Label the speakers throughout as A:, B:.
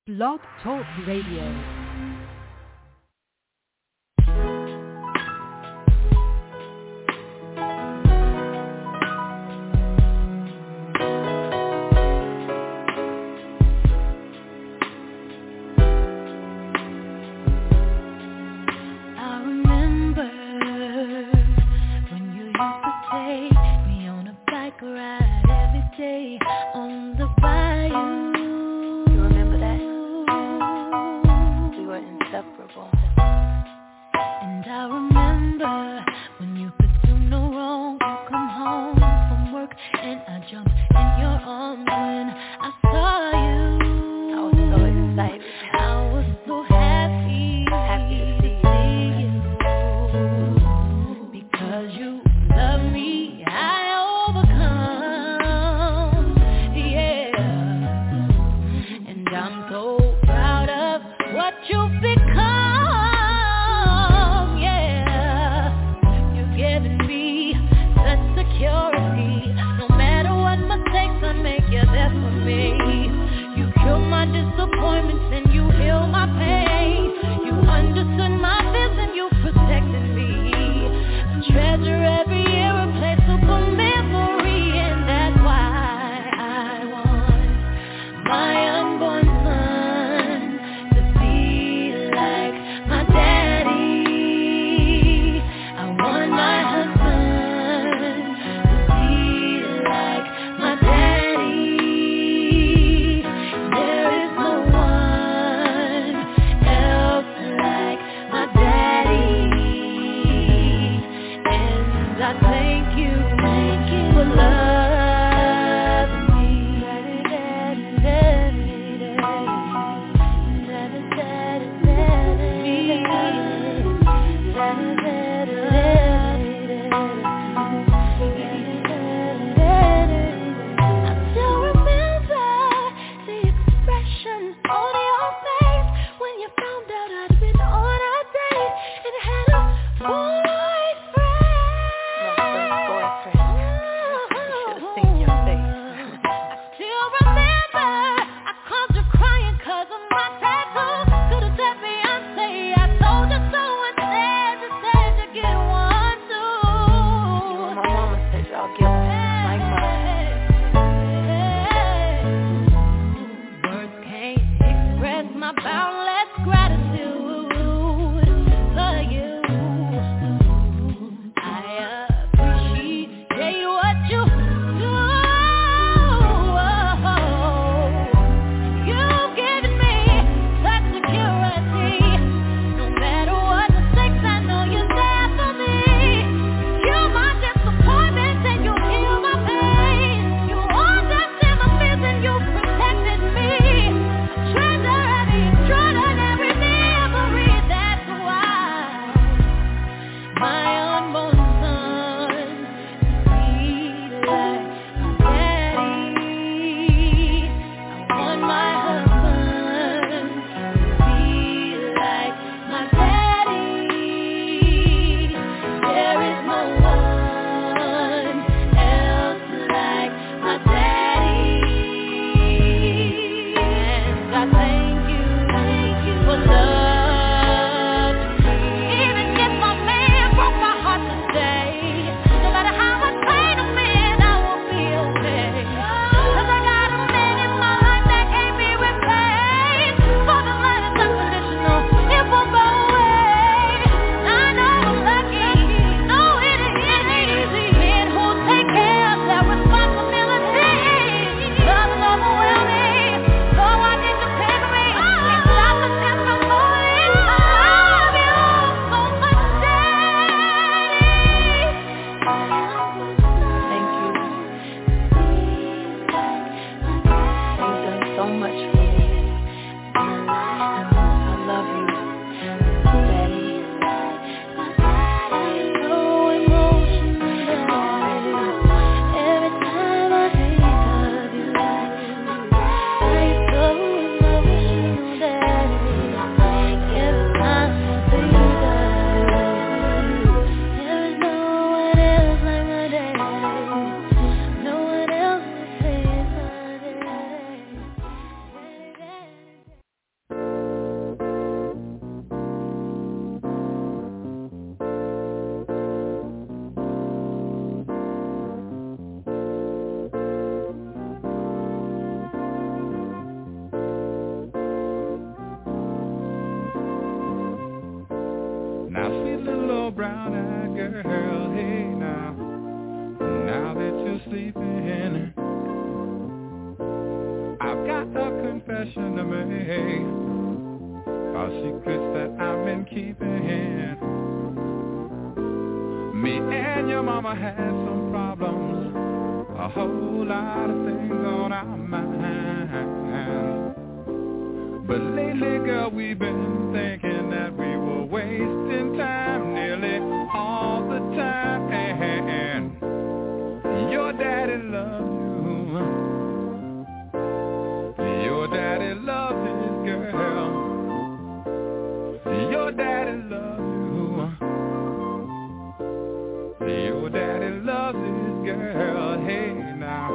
A: Blog Talk Radio.
B: Try
A: girl. Hey now that you're sleeping, I've got a confession to make about secrets that I've been keeping. Me and your mama had some problems, a whole lot of things on our mind. But lately, girl, we've been thinking that we were wasting time nearly all the time. And your daddy loves you. Your daddy loves his girl. Your daddy loves you. Your daddy loves his girl. Hey now.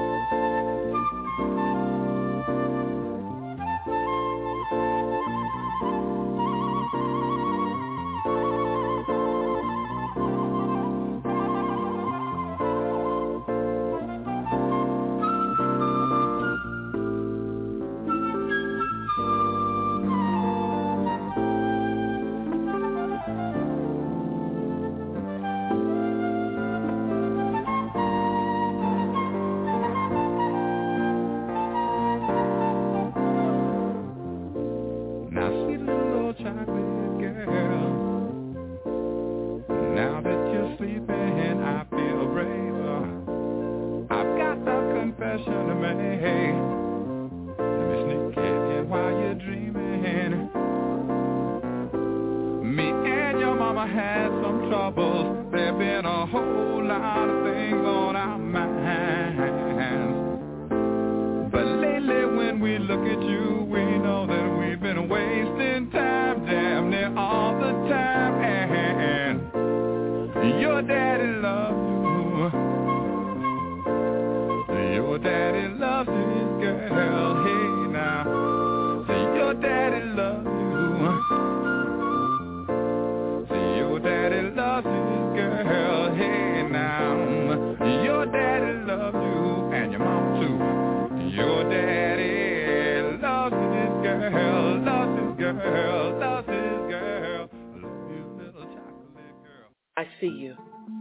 B: I see you,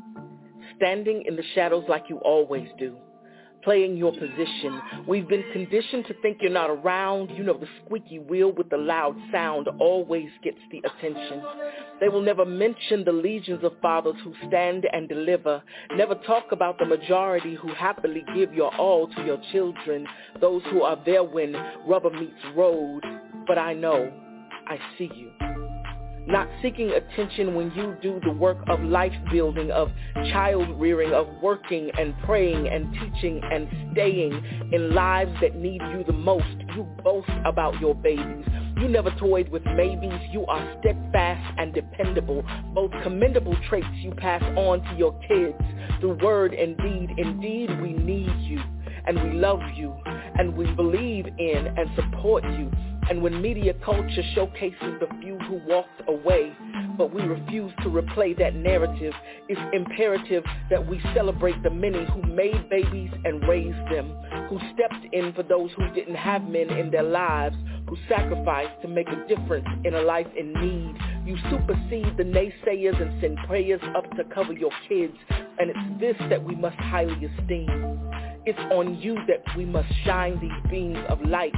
B: standing in the shadows like you always do, playing your position. We've been conditioned to think you're not around. You know the squeaky wheel with the loud sound always gets the attention. They will never mention the legions of fathers who stand and deliver, never talk about the majority who happily give your all to your children, those who are there when rubber meets road. But I know, I see you. Not seeking attention when you do the work of life building, of child rearing, of working and praying and teaching and staying in lives that need you the most. You boast about your babies. You never toyed with maybes. You are steadfast and dependable, both commendable traits you pass on to your kids through word and deed. Indeed, we need you, and we love you, and we believe in and support you. And when media culture showcases the few who walked away, but we refuse to replay that narrative, it's imperative that we celebrate the many who made babies and raised them, who stepped in for those who didn't have men in their lives, who sacrificed to make a difference in a life in need. You supersede the naysayers and send prayers up to cover your kids, and it's this that we must highly esteem. It's on you that we must shine these beams of light,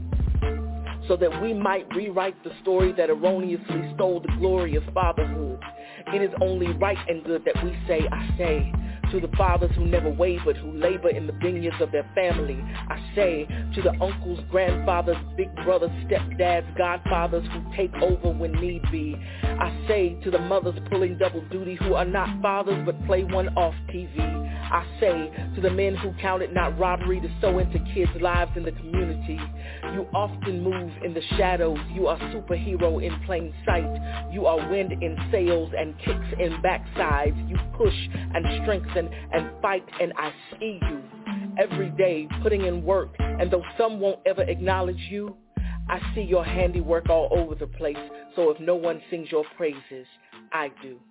B: so that we might rewrite the story that erroneously stole the glory of fatherhood. It is only right and good that we say, I say, to the fathers who never wavered, who labor in the vineyards of their family. I say, to the uncles, grandfathers, big brothers, stepdads, godfathers who take over when need be. I say, to the mothers pulling double duty who are not fathers but play one off TV. I say, to the men who count it not robbery to sow into kids' lives in the community. You often move in the shadows. You are superhero in plain sight. You are wind in sails and kicks in backsides. You push and strengthen and fight, and I see you every day putting in work. And though some won't ever acknowledge you, I see your handiwork all over the place. So if no one sings your praises, I do.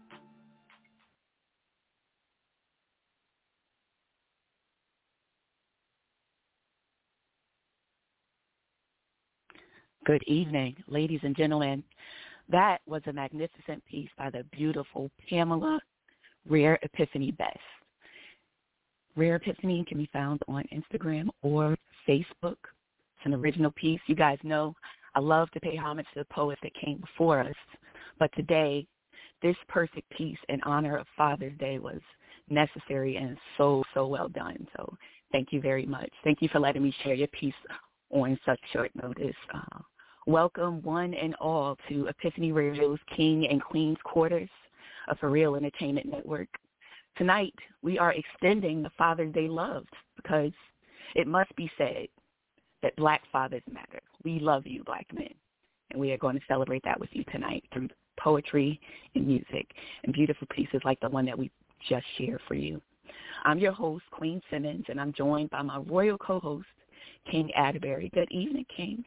C: Good evening, ladies and gentlemen. That was a magnificent piece by the beautiful Pamela Rare Epiphany Best. Rare Epiphany can be found on Instagram or Facebook. It's an original piece. You guys know I love to pay homage to the poets that came before us, but today, this perfect piece in honor of Father's Day was necessary and so well done. So thank you very much. Thank you for letting me share your piece on such short notice. Welcome one and all to Epiphany Radio's King and Queen's Quarters, a For Real Entertainment Network. Tonight, we are extending the Father's Day love because it must be said that Black fathers matter. We love you, Black men, and we are going to celebrate that with you tonight through poetry and music and beautiful pieces like the one that we just shared for you. I'm your host, Queen Simmons, and I'm joined by my royal co-host, King Atterbury. Good evening, King.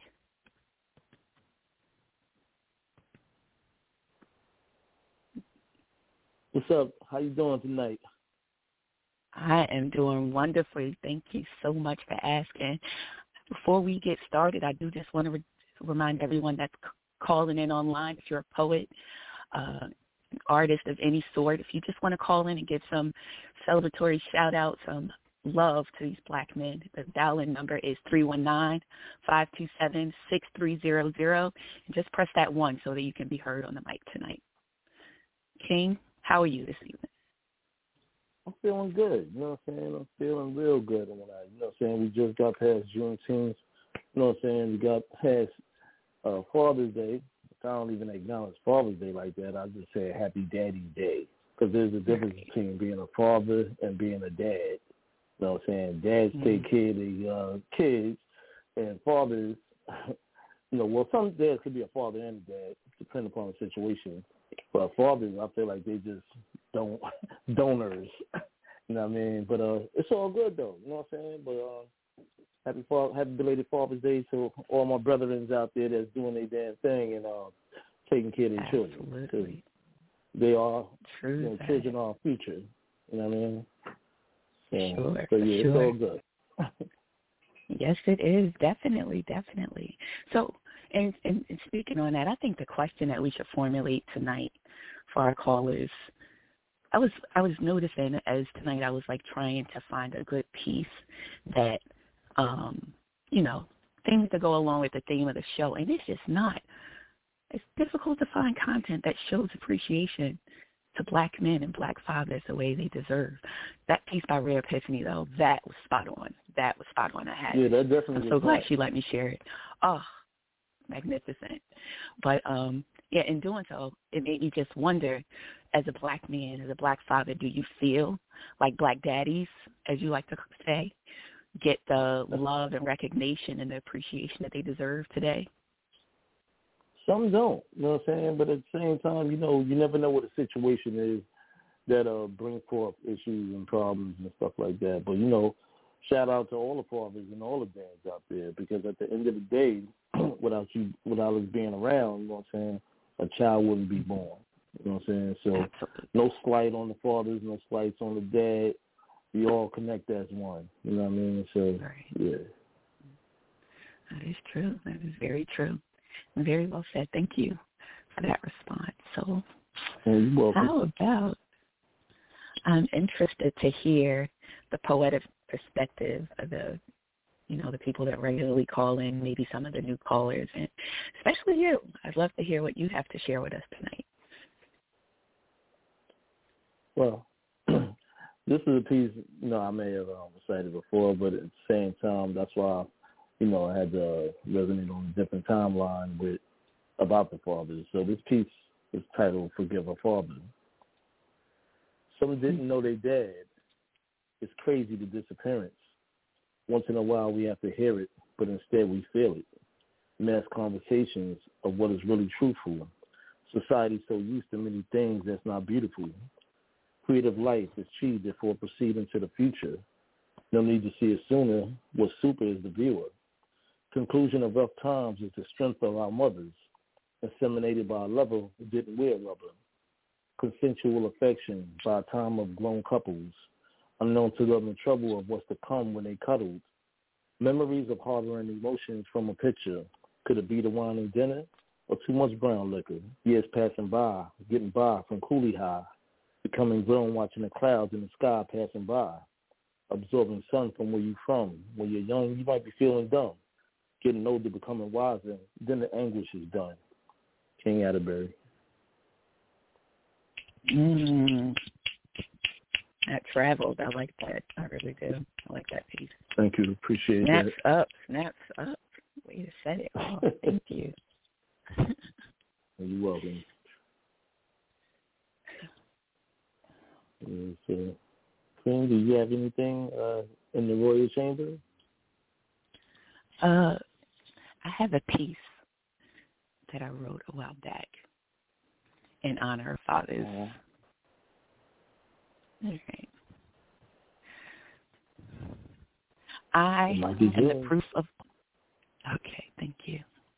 D: What's up? How you doing tonight?
C: I am doing wonderfully. Thank you so much for asking. Before we get started, I do just want to remind everyone that's calling in online, if you're a poet, an artist of any sort, if you just want to call in and give some celebratory shout-out, some love to these Black men, the dial-in number is 319-527-6300, and just press that 1 so that you can be heard on the mic tonight. King, how are you this evening?
D: I'm feeling good. You know what I'm saying? I'm feeling real good. You know what I'm saying? We just got past Juneteenth. You know what I'm saying? We got past Father's Day. I don't even acknowledge Father's Day like that. I just say Happy Daddy Day, because there's a difference between being a father and being a dad. You know what I'm saying? Dads take care of the kids, and fathers, well, some dads could be a father and a dad, depending upon the situation. But fathers, I feel like they just donors. You know what I mean? But it's all good, though. You know what I'm saying? But happy belated Father's Day to all my brethren out there that's doing their damn thing and taking care of their children.
C: Absolutely.
D: They are,
C: True.
D: children are our future. You know what I mean?
C: Sure.
D: So, yeah,
C: sure.
D: it's all good.
C: Yes, it is. Definitely. So, and speaking on that, I think the question that we should formulate tonight for our callers, I was noticing as tonight I was like trying to find a good piece that, things to go along with the theme of the show, and it's just not. It's difficult to find content that shows appreciation to Black men and Black fathers the way they deserve. That piece by Rare Epiphany, though, that was spot on. I had
D: it. That definitely.
C: I'm so glad she let me share it. Oh, magnificent. But, in doing so, it made me just wonder, as a Black man, as a Black father, do you feel like Black daddies, as you like to say, get the love and recognition and the appreciation that they deserve today?
D: Some don't, you know what I'm saying? But at the same time, you never know what the situation is that bring forth issues and problems and stuff like that. But, shout out to all the fathers and all the dads out there, because at the end of the day, without us being around, you know what I'm saying, a child wouldn't be born. You know what I'm saying? So no slight on the fathers, no slights on the dad. We all connect as one. You know what I mean? So,
C: right.
D: Yeah.
C: That is true. That is very true. Very well said. Thank you for that response. So
D: you're welcome.
C: How about, I'm interested to hear the poetic perspective of the people that regularly call in, maybe some of the new callers, and especially you. I'd love to hear what you have to share with us tonight.
D: Well, this is a piece, I may have recited before, but at the same time, that's why, I had to resonate on a different timeline about the fathers. So this piece is titled Forgive a Father. Some didn't know their dad. It's crazy, the disappearance. Once in a while we have to hear it, but instead we feel it. Mass conversations of what is really truthful. Society's so used to many things that's not beautiful. Creative life is cheap before proceeding to the future. No need to see it sooner. What's super is the viewer. Conclusion of rough times is the strength of our mothers, inseminated by a lover who didn't wear rubber. Consensual affection by a time of grown couples, unknown to them the trouble of what's to come when they cuddled. Memories of harboring emotions from a picture. Could it be the wine and dinner or too much brown liquor? Years passing by, getting by from coolie high. becoming grown watching the clouds in the sky passing by, absorbing sun from where you're from. When you're young, you might be feeling dumb. Getting older, becoming wiser, then the anguish is done. King Atterbury.
C: That traveled. I like that. I really do. I like that piece.
D: Thank you. Appreciate
C: Snaps
D: that.
C: up. Snaps up. Way to set it off. Thank you.
D: You're welcome. Queen, do you have anything in the Royal Chamber?
C: I have a piece that I wrote a while back in honor of fathers. All right. I am the proof of... Okay, thank you.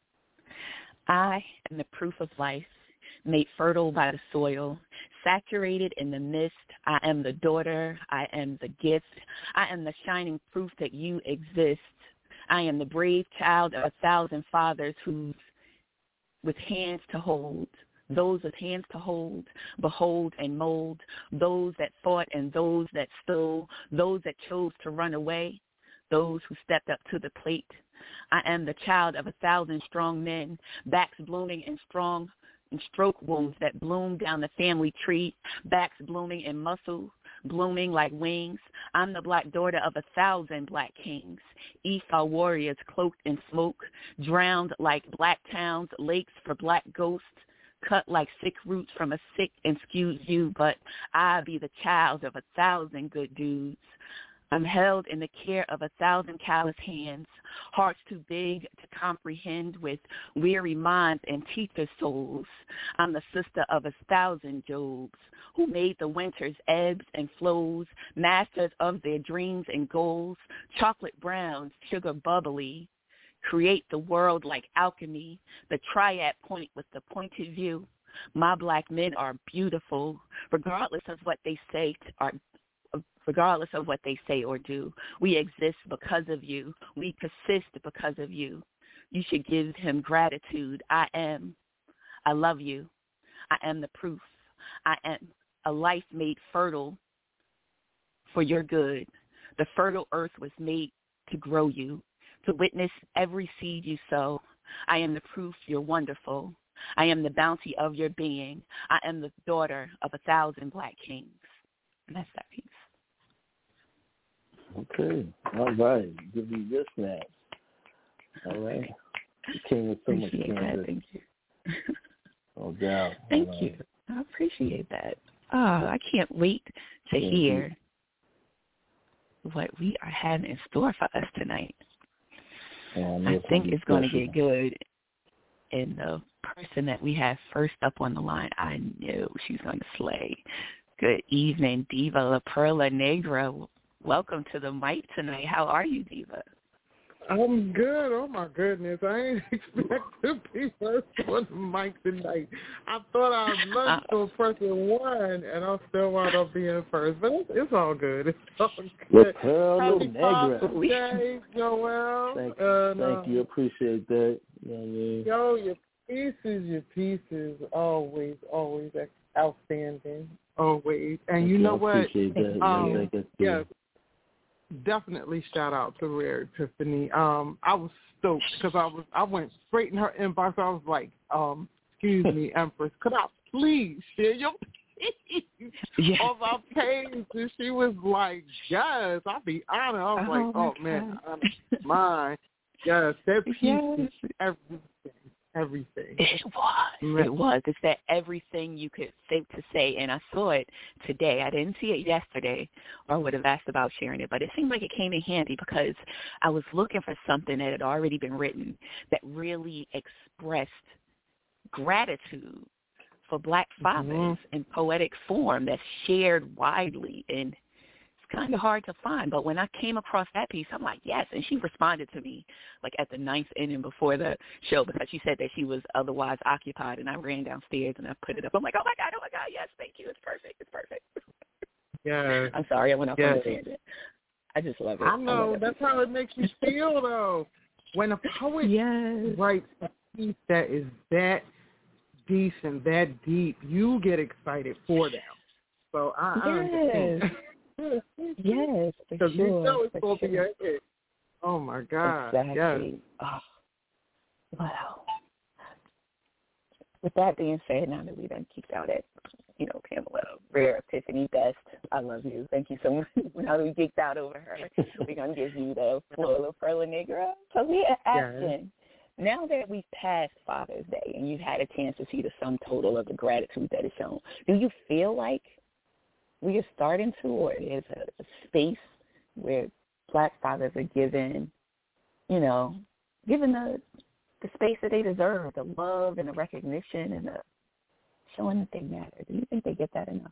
C: I am the proof of life, made fertile by the soil, saturated in the mist. I am the daughter. I am the gift. I am the shining proof that you exist. I am the brave child of 1,000 fathers who's with hands to hold. Those with hands to hold, behold and mold, those that fought and those that stole, those that chose to run away, those who stepped up to the plate. I am the child of 1,000 strong men, backs blooming in strong and stroke wounds that bloom down the family tree, backs blooming in muscle, blooming like wings. I'm the black daughter of 1,000 black kings, Ifa warriors cloaked in smoke, drowned like black towns, lakes for black ghosts, cut like sick roots from a sick and skewed view, but I be the child of 1,000 good dudes. I'm held in the care of 1,000 callous hands, hearts too big to comprehend with weary minds and teacher souls. I'm the sister of 1,000 Jobs who made the winter's ebbs and flows, masters of their dreams and goals, chocolate brown, sugar bubbly, create the world like alchemy, the triad point with the pointed view. My black men are beautiful, regardless of what they say or do. We exist because of you. We persist because of you. You should give him gratitude. I love you. I am the proof. I am a life made fertile for your good. The fertile earth was made to grow you, to witness every seed you sow. I am the proof you're wonderful. I am the bounty of your being. I am the daughter of 1,000 black kings. And that's that piece.
D: Okay. All right. Give me your snaps. All right. You came with so much candor.
C: Thank you.
D: No doubt.
C: Thank you. I appreciate that. Oh, I can't wait to hear what we are having in store for us tonight. I think it's going to get good. And the person that we have first up on the line, I know she's going to slay. Good evening, Diva La Perla Negra. Welcome to the mic tonight. How are you, Diva?
E: I'm good. Oh, my goodness. I ain't expect to be first on the mic tonight. I thought I'd lunch for person one, and I'll still wind up being first. But it's all good. It's all good. Happy Father's Day, Joel.
D: Thank you. Appreciate that. You know what I mean?
E: Yo, your pieces, always outstanding. Always. And you know what?
D: Appreciate that.
E: Yeah. Definitely shout out to Rare Epiphany. I was stoked because I went straight in her inbox. I was like, excuse me, Empress, could I please share your piece on my page? And she was like, yes, I'll be honored. I was man, mine. Yes, that piece is everything.
C: It was. It's that everything you could think to say, and I saw it today. I didn't see it yesterday, or I would have asked about sharing it, but it seemed like it came in handy because I was looking for something that had already been written that really expressed gratitude for Black fathers in poetic form that's shared widely, and kind of hard to find, but when I came across that piece, I'm like, yes, and she responded to me like at the 9th inning before the show because she said that she was otherwise occupied, and I ran downstairs and I put it up. I'm like, oh my God, yes, thank you, it's perfect.
E: Yeah.
C: I'm sorry, I went off on a tangent. I just love it.
E: I know, that's how it makes you feel, though. When a poet writes a piece that is that decent, that deep, you get excited for them. So I understand.
C: Yes, for
E: Because
C: sure.
E: you know it's going to be
C: sure.
E: a hit. Oh, my God.
C: Exactly.
E: Yes.
C: Oh, wow. With that being said, now that we done kicked out at, Pamela, Rare Epiphany Best, I love you. Thank you so much. Now that we geeked out over her, we're going to give you the Flor La Perla Negra. So we are asking, now that we've passed Father's Day and you've had a chance to see the sum total of the gratitude that is shown, do you feel like we are starting to, or is a space where Black fathers are given the space that they deserve, the love and the recognition and the showing that they matter? Do you think they get that enough?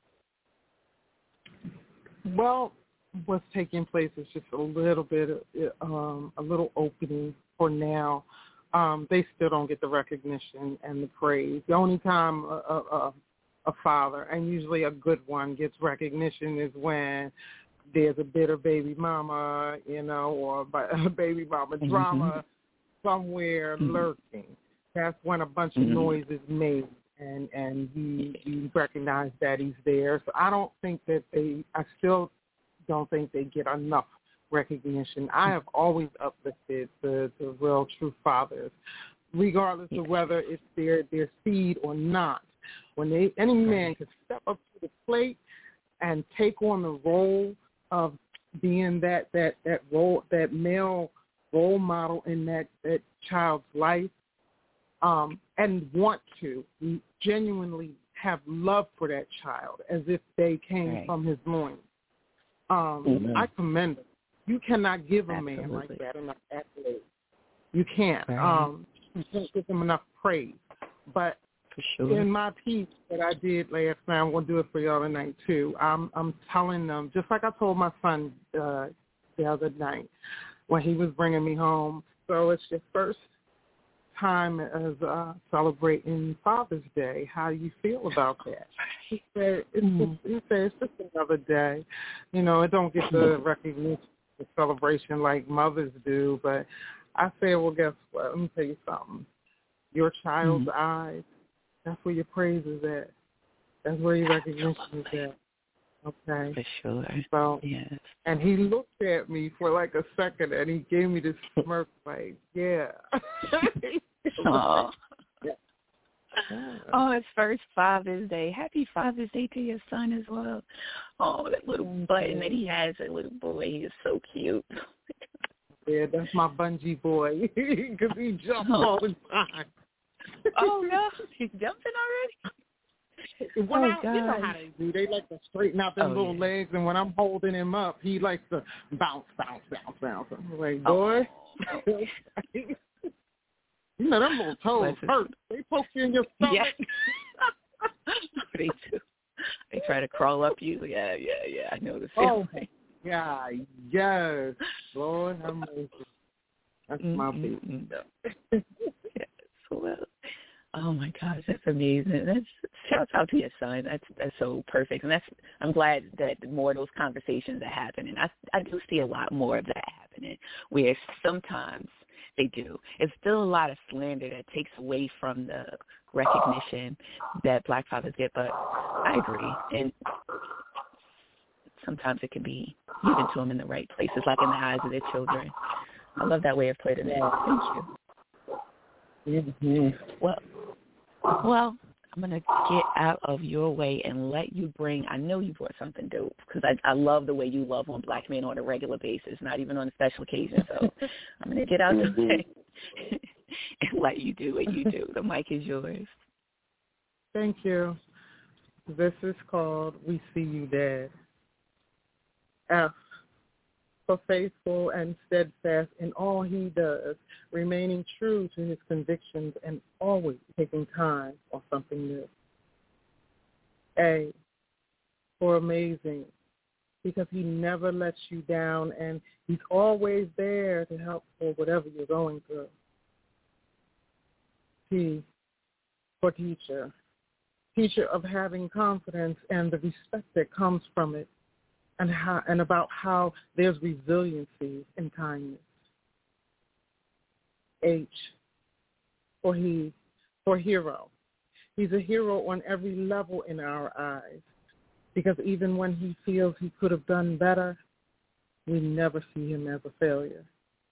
E: Well, what's taking place is just a little bit, a little opening for now. They still don't get the recognition and the praise. The only time a father, and usually a good one, gets recognition is when there's a bitter baby mama, or a baby mama drama somewhere lurking. That's when a bunch of noise is made, and you recognize that he's there. So I still don't think they get enough recognition. I have always uplifted the real true fathers, regardless of whether it's their seed or not. When any man can step up to the plate and take on the role of being that role, that male role model in that child's life, and want to genuinely have love for that child as if they came from his loins. I commend him. You cannot give a man like that enough accolades. You can't. You can't give him enough praise. But in my piece that I did last night, I'm going to do it for y'all tonight too. I'm telling them, just like I told my son the other night when he was bringing me home. So it's your first time as celebrating Father's Day. How do you feel about that? He said, it's just another day. It don't get the recognition, the celebration like mothers do. But I said, well, guess what? Let me tell you something. Your child's eyes, that's where your praise is at. That's where your recognition is at. Okay.
C: For sure.
E: So,
C: yes.
E: And he looked at me for like a second, and he gave me this smirk, like, yeah.
C: Oh. Oh, it's first Father's Day. Happy Father's Day to your son as well. Oh, that little button that he has, that little boy, he is so cute.
E: Yeah, that's my bungee boy, because he jumps all the time.
C: Oh, no, he's jumping already?
E: You know how they do. They like to straighten out their little legs, and when I'm holding him up, he likes to bounce. I'm like, boy. Them little toes hurt. They poke you in your stomach.
C: Yeah. They do. They try to crawl up you. Yeah. I know the feeling.
E: Oh, yeah, yes. Lord have mercy. That's my baby.
C: Yes, well. Oh my gosh, that's amazing. Shout out to your son. That's so perfect, and I'm glad that more of those conversations are happening. I do see a lot more of that happening, where sometimes they do. It's still a lot of slander that takes away from the recognition that Black fathers get, but I agree, and sometimes it can be given to them in the right places, like in the eyes of their children. I love that way of putting it. Thank you. Well, I'm going to get out of your way and let you I know you brought something dope, because I love the way you love on Black men on a regular basis, not even on a special occasion. So I'm going to get out of the way and let you do what you do. The mic is yours.
E: Thank you. This is called We See You Dad. F, for faithful and steadfast in all he does, remaining true to his convictions and always taking time for something new. A, for amazing, because he never lets you down and he's always there to help for whatever you're going through. T, for teacher of having confidence and the respect that comes from it, and about how there's resiliency in kindness. H, for hero. He's a hero on every level in our eyes, Because even when he feels he could have done better, we never see him as a failure.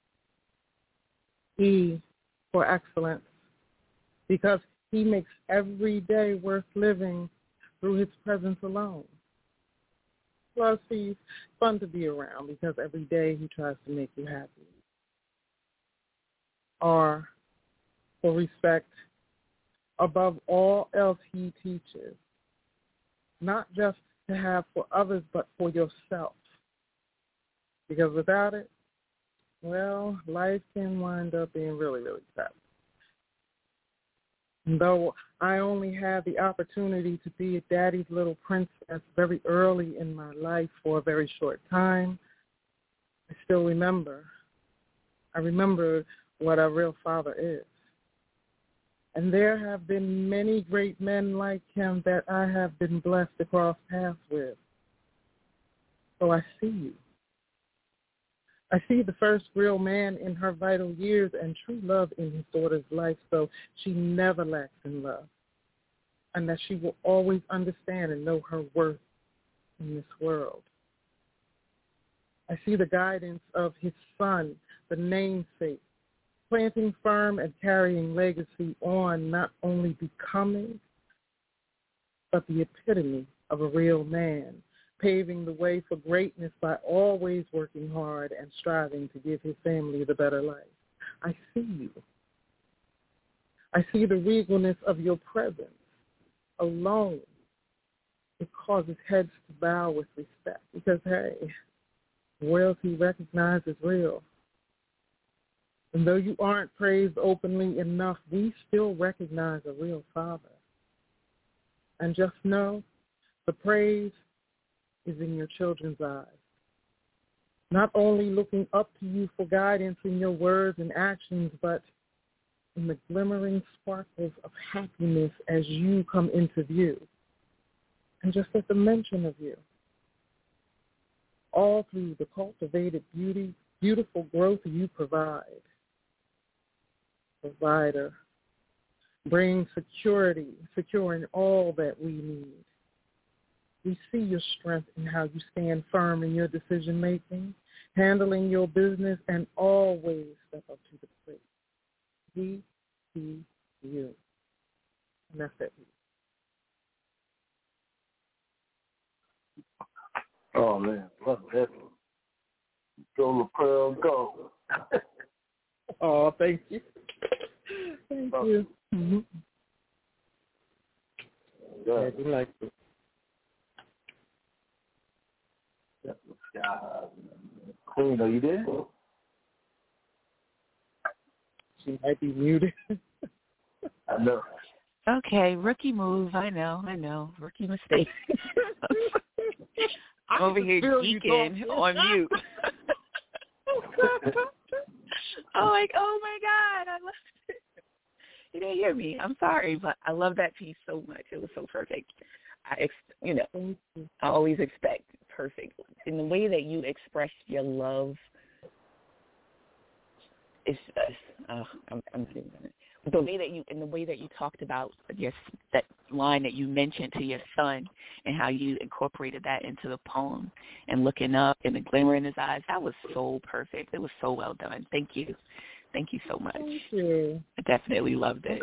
E: E for excellence, because he makes every day worth living through his presence alone. Plus, he's fun to be around because every day he tries to make you happy. R for respect. Above all else, he teaches, not just to have for others, but for yourself. Because without it, well, life can wind up being really, really tough. And though I only had the opportunity to be a daddy's little princess very early in my life for a very short time, I still remember. I remember what a real father is. And there have been many great men like him that I have been blessed to cross paths with. So I see you. I see the first real man in her vital years and true love in his daughter's life, so she never lacks in love, and that she will always understand and know her worth in this world. I see the guidance of his son, the namesake, planting firm and carrying legacy on, not only becoming, but the epitome of a real man, paving the way for greatness by always working hard and striving to give his family the better life. I see you. I see the regalness of your presence alone. It causes heads to bow with respect because, hey, royalty recognized is real. And though you aren't praised openly enough, we still recognize a real father. And just know the praise is in your children's eyes. Not only looking up to you for guidance in your words and actions, but in the glimmering sparkles of happiness as you come into view. And just at the mention of you, all through the cultivated beauty, beautiful growth you provide. Provider, bring security, securing all that we need. We see your strength in how you stand firm in your decision-making, handling your business, and always step up to the plate. We see you. And that's it.
D: Oh, man. Love that. Go, LaPearl, go.
E: Oh, thank you. Thank you. Mm-hmm.
D: Yeah.
E: I like it.
D: Queen, are you there?
E: She might be muted.
D: I know.
C: Okay, rookie move. I know. Rookie mistake. I'm over here geeking on mute. I'm like, oh my God, I love it. You didn't hear me. I'm sorry, but I love that piece so much. It was so perfect. I always expect perfect. In the way that you express your love, it's I'm not even gonna. The way that you talked about that line that you mentioned to your son and how you incorporated that into the poem and looking up and the glimmer in his eyes, that was so perfect. It was so well done. Thank you. Thank you so much.
E: Thank you.
C: I definitely loved it.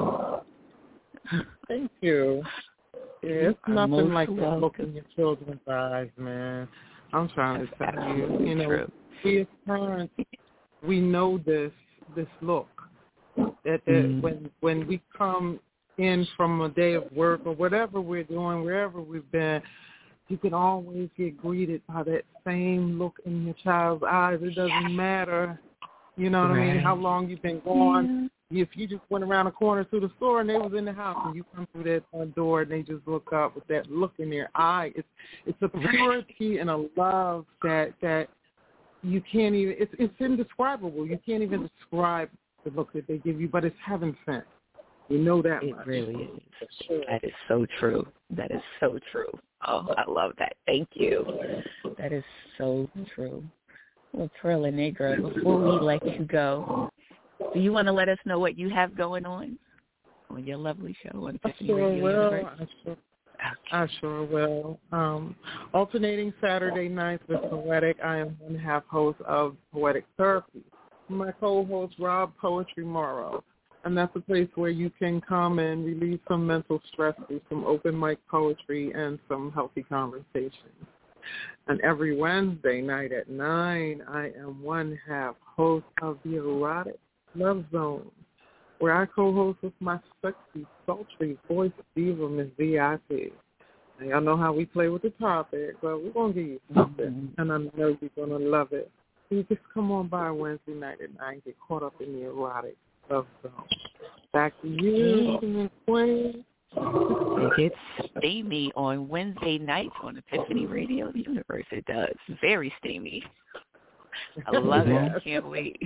E: Thank you. Yeah, it's nothing like that
C: welcome.
E: look in your children's eyes, man. I'm trying to tell you,
C: true.
E: We as parents, we know this look. That when we come in from a day of work or whatever we're doing, wherever we've been, you can always get greeted by that same look in your child's eyes. It doesn't matter, you know what I mean, how long you've been gone. Yeah. If you just went around the corner to the store and they was in the house and you come through that front door and they just look up with that look in their eye, it's a purity and a love that you can't even, it's indescribable. You can't even describe the look that they give you, but it's heaven sent. You know that
C: it
E: much.
C: It really is. That is so true. That is so true. Oh, I love that. Thank you. That is so true. Well, Perla Negra, before we let you go, do you want to let us know what you have going on your lovely show on Epiphany Radio Universe?
E: I sure will. Alternating Saturday nights with Poetic, I am one half host of Poetic Therapy. My co-host, Rob Poetry Morrow. And that's a place where you can come and relieve some mental stress through some open mic poetry and some healthy conversations. And every Wednesday night at 9, I am one half host of the Erotic Love Zone, where I co-host with my sexy, sultry voice diva, Ms. VIP. And y'all know how we play with the topic, but we're going to give you something, and I know you're going to love it. So you just come on by Wednesday night at 9 and get caught up in the Erotic Love Zone. Back to you, Ms. Queen.
C: It gets steamy on Wednesday nights on Epiphany Radio Universe. It does. Very steamy. I love it. Can't wait.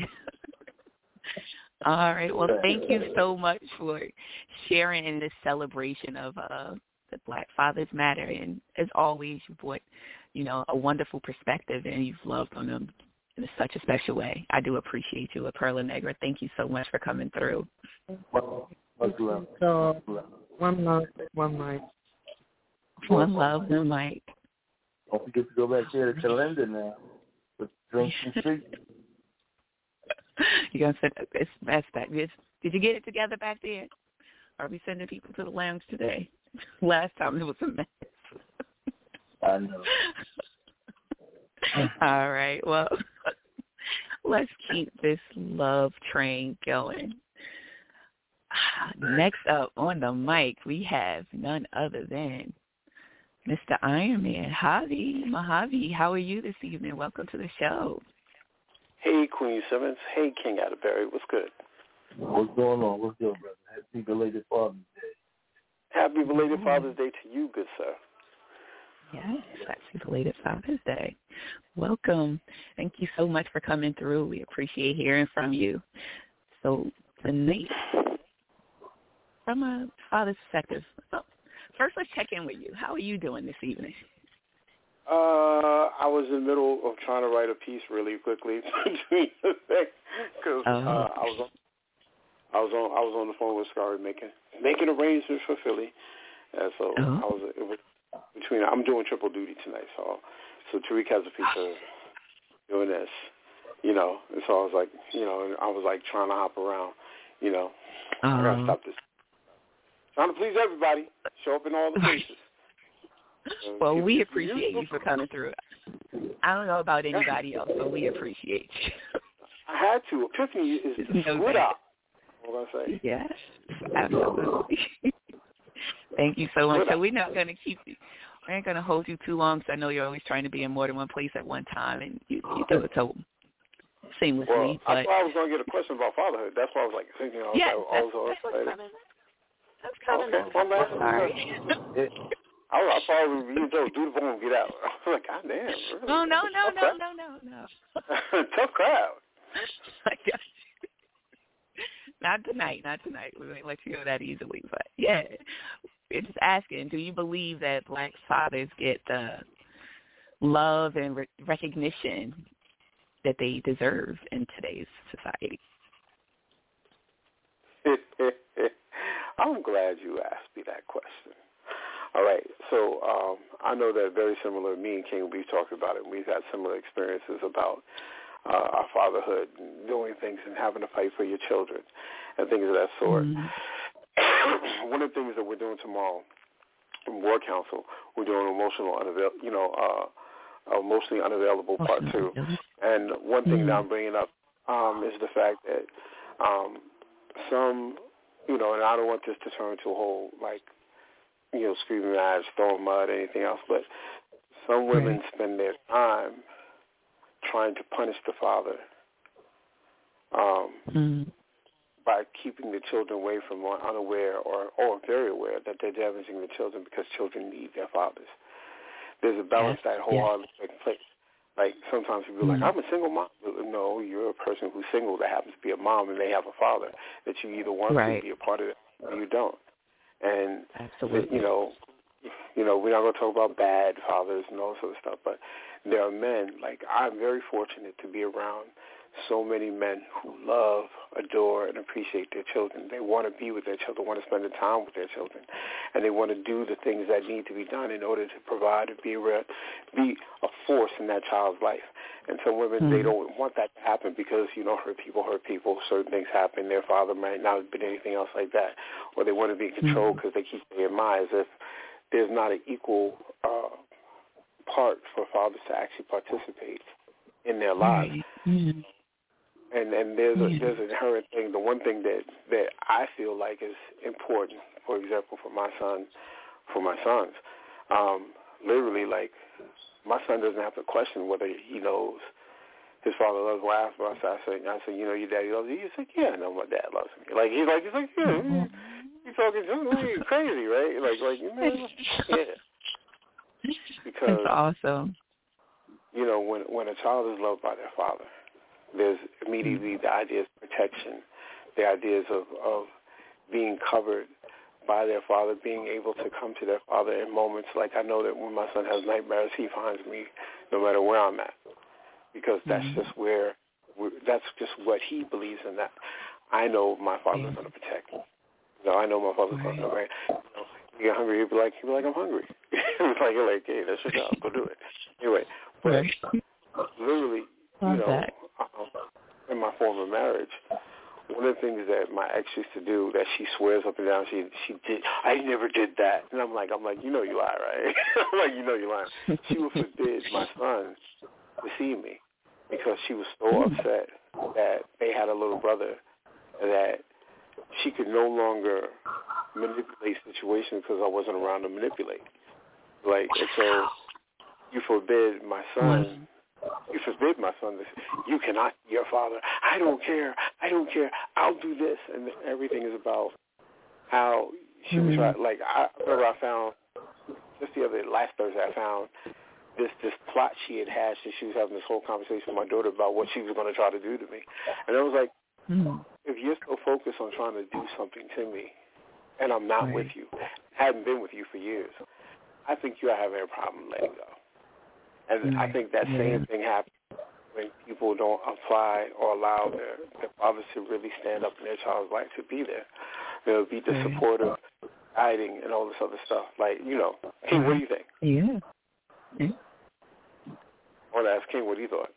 C: All right. Well, thank you so much for sharing in this celebration of the Black Fathers Matter. And as always, you brought, a wonderful perspective, and you've loved on them in such a special way. I do appreciate you, Perla Negra. Thank you so much for coming through.
E: One love. One love.
C: One love, one mic.
D: Don't forget to go back there to Linda now with drinks and treats.
C: You're going to send this mess back. Did you get it together back there? Are we sending people to the lounge today? Last time it was a mess.
D: I know.
C: All right. Well, let's keep this love train going. Next up on the mic, we have none other than Mr. Iron Man, Javi Mojave. How are you this evening? Welcome to the show.
F: Hey, Queen Simmons. Hey, King Atterbury. What's good?
D: What's going on? What's good, brother? Happy belated Father's Day.
F: Happy belated Father's Day to you, good sir.
C: Yes, happy belated Father's Day. Welcome. Thank you so much for coming through. We appreciate hearing from you. So tonight, from a father's perspective, first let's check in with you. How are you doing this evening?
F: I was in the middle of trying to write a piece really quickly between the things because I was on the phone with Scarry making arrangements for Philly, and so I'm doing triple duty tonight. So Tariq has a piece of doing this, and so I was like, trying to hop around, I gotta stop this. Trying to please everybody, show up in all the places.
C: Well, we appreciate you for coming through. I don't know about anybody else, but we appreciate you.
F: I had to. Epiphany is split up. What I say?
C: Yes, absolutely. Thank you so much. So we're not going to we ain't going to hold you too long, because I know you're always trying to be in more than one place at one time, and you do it so seamlessly.
F: Well, I thought I was going to get a question about fatherhood. That's why I was like thinking.
C: That's coming up. Sorry.
F: I probably do the phone and get out. I was like, God damn. Really?
C: Oh, no.
F: Tough crowd.
C: I got you. Not tonight. We won't let you go that easily. But, yeah, we're just asking, do you believe that Black fathers get the love and recognition that they deserve in today's society?
F: I'm glad you asked me that question. All right, so I know that very similar, me and King, we've talked about it. We've had similar experiences about our fatherhood, and doing things and having to fight for your children and things of that sort. Mm-hmm. One of the things that we're doing tomorrow in War Council, we're doing emotionally unavailable part 2. And one thing that I'm bringing up is the fact that some, and I don't want this to turn into a whole, screaming match, throwing mud, anything else, but some women spend their time trying to punish the father by keeping the children away from or unaware or very aware that they're damaging the children because children need their fathers. There's a balance that wholeheartedly takes place. Like sometimes people are like, I'm a single mom. No, you're a person who's single that happens to be a mom and they have a father that you either want to be a part of it or you don't. And,
C: absolutely.
F: We're not going to talk about bad fathers and all sort of stuff, but there are men, I'm very fortunate to be around so many men who love, adore, and appreciate their children. They want to be with their children, want to spend the time with their children, and they want to do the things that need to be done in order to provide and be a force in that child's life. And some women, they don't want that to happen because, hurt people, certain things happen. Their father might not have been anything else like that, or they want to be in control because they keep their minds as if there's not an equal part for fathers to actually participate in their lives.
C: Mm-hmm.
F: And there's an inherent thing. The one thing that I feel like is important, for example, for my sons, literally, like, my son doesn't have to question whether he knows his father loves him. I said, your daddy loves you. He's like, yeah, I know my dad loves me. Like, he's like, yeah, he's talking just crazy, right? Yeah. Because
C: that's awesome.
F: When a child is loved by their father, there's immediately the ideas of protection, the ideas of being covered by their father, being able to come to their father in moments like I know that when my son has nightmares, he finds me no matter where I'm at, because that's just that's just what he believes in. That I know my father's going to protect me. I know my father's going to you get hungry, he'll be like, I'm hungry. You're like, hey, that's your job, go do it. Anyway, but literally, in my former marriage, one of the things that my ex used to do that she swears up and down she did, I never did that. And I'm like, you know you lie, right? I'm like, you know you're lying. She would forbid my son to see me because she was so upset that they had a little brother that she could no longer manipulate situations because I wasn't around to manipulate. And so you forbid my son. You forbid my son this. You cannot be your father. I don't care. I'll do this. And everything is about how she was trying. Like, I remember I found, just last Thursday, I found this plot she had since she was having this whole conversation with my daughter about what she was going to try to do to me. And I was like, if you're so focused on trying to do something to me, and I'm not with you, haven't been with you for years, I think you're having a problem letting go. And I think that same thing happens when people don't apply or allow their fathers to really stand up in their child's life to be there. They'll be the supportive, guiding, and all this other stuff. King, what do you think?
C: Yeah.
F: I want to ask King what he thought.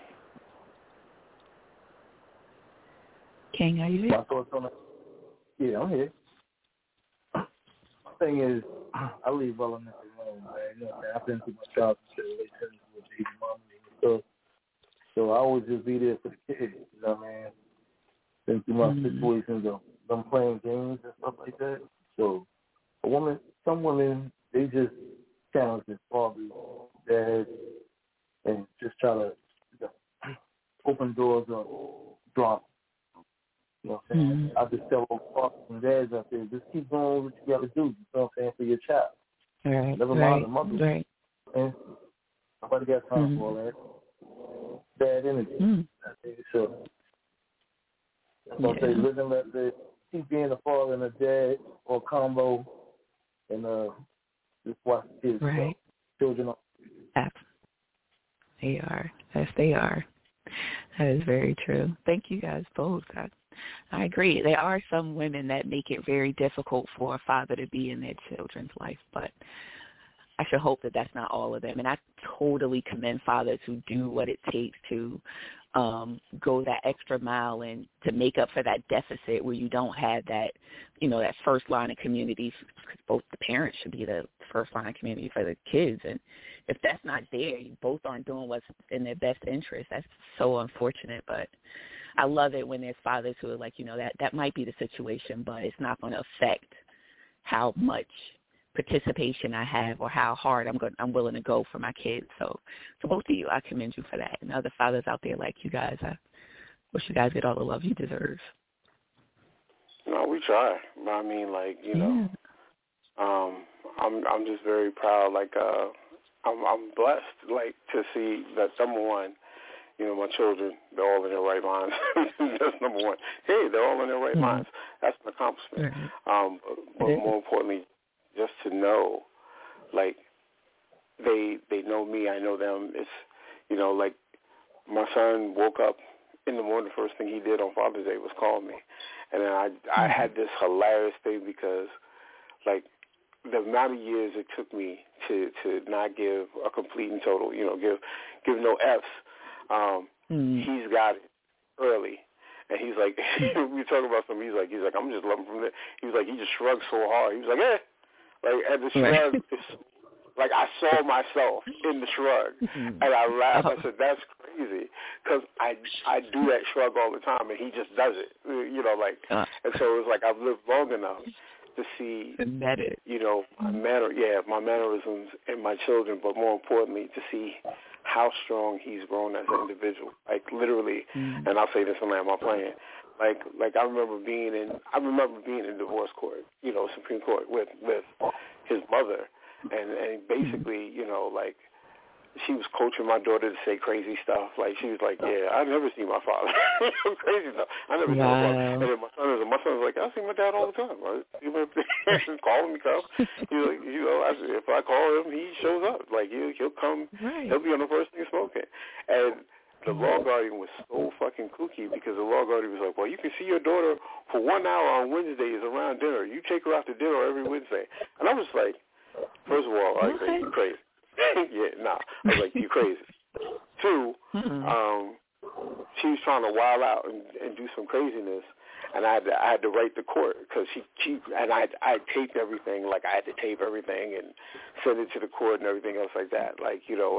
C: King, are you here?
D: My thoughts on it? Yeah, I'm here. Thing is, I leave well enough alone, man. I've been through my childhood relations with baby mama and stuff. So I always just be there for the kids, you know what I mean? Been through my situations of them playing games and stuff like that. So some women, they just challenge their fathers, dads, and just try to open doors of drama. You know what I'm saying? I just tell fathers and dads out there, just keep doing what you got to do, you know what I'm saying, for your child.
C: Right.
D: Never mind the mother.
C: Right.
D: And nobody got time for all that. Bad energy. So I'm going to say, living like this, keep being a father and a dad or combo, and just watch the kids.
C: Right.
D: Children are.
C: They are. Yes, they are. That is very true. Thank you guys both. I agree. There are some women that make it very difficult for a father to be in their children's life, but I should hope that that's not all of them. And I totally commend fathers who do what it takes to go that extra mile and to make up for that deficit where you don't have that, that first line of community. Both the parents should be the first line of community for the kids. And if that's not there, you both aren't doing what's in their best interest. That's so unfortunate. But I love it when there's fathers who are like, that might be the situation, but it's not going to affect how much participation I have or how hard I'm willing to go for my kids. So for both of you, I commend you for that. And other fathers out there like you guys, I wish you guys get all the love you deserve.
F: No, we try. I mean, I'm just very proud. I'm blessed, to see that, number one, my children, they're all in their right minds. That's number one. Hey, they're all in their right minds. That's an accomplishment. But more importantly, just to know, they know me, I know them. It's, my son woke up in the morning, the first thing he did on Father's Day was call me. And then I had this hilarious thing because, like, the amount of years it took me to not give a complete and total, give no F's, he's got it early. And he's like, we were talking about something, he's like, I'm just loving from there. He was like, he just shrugged so hard. He was like, Like, and the shrug is, like, I saw myself in the shrug, and I laughed. I said, that's crazy, because I do that shrug all the time, and he just does it, and so it was like I've lived long enough to see, my mannerisms in my children, but more importantly, to see how strong he's grown as an individual, like literally, and I'll say this and land my plane. Like I remember being in divorce court, Supreme Court with his mother, and basically, she was coaching my daughter to say crazy stuff. Like, she was like, I've never seen my father. Crazy stuff. I never seen my father. And then my son was like, I see my dad all the time. Right? Call him, he comes. If I call him, he shows up. Like, he'll come. Right. He'll be on the first thing smoking. And the law guardian was so fucking kooky because the law guardian was like, well, you can see your daughter for 1 hour on Wednesdays around dinner. You take her out to dinner every Wednesday. And I was like, first of all, I think you're crazy. I was like, you crazy. Two, she was trying to wild out and do some craziness, and I had to write the court because she and I taped everything. Like, I had to tape everything and send it to the court and everything else like that. Like,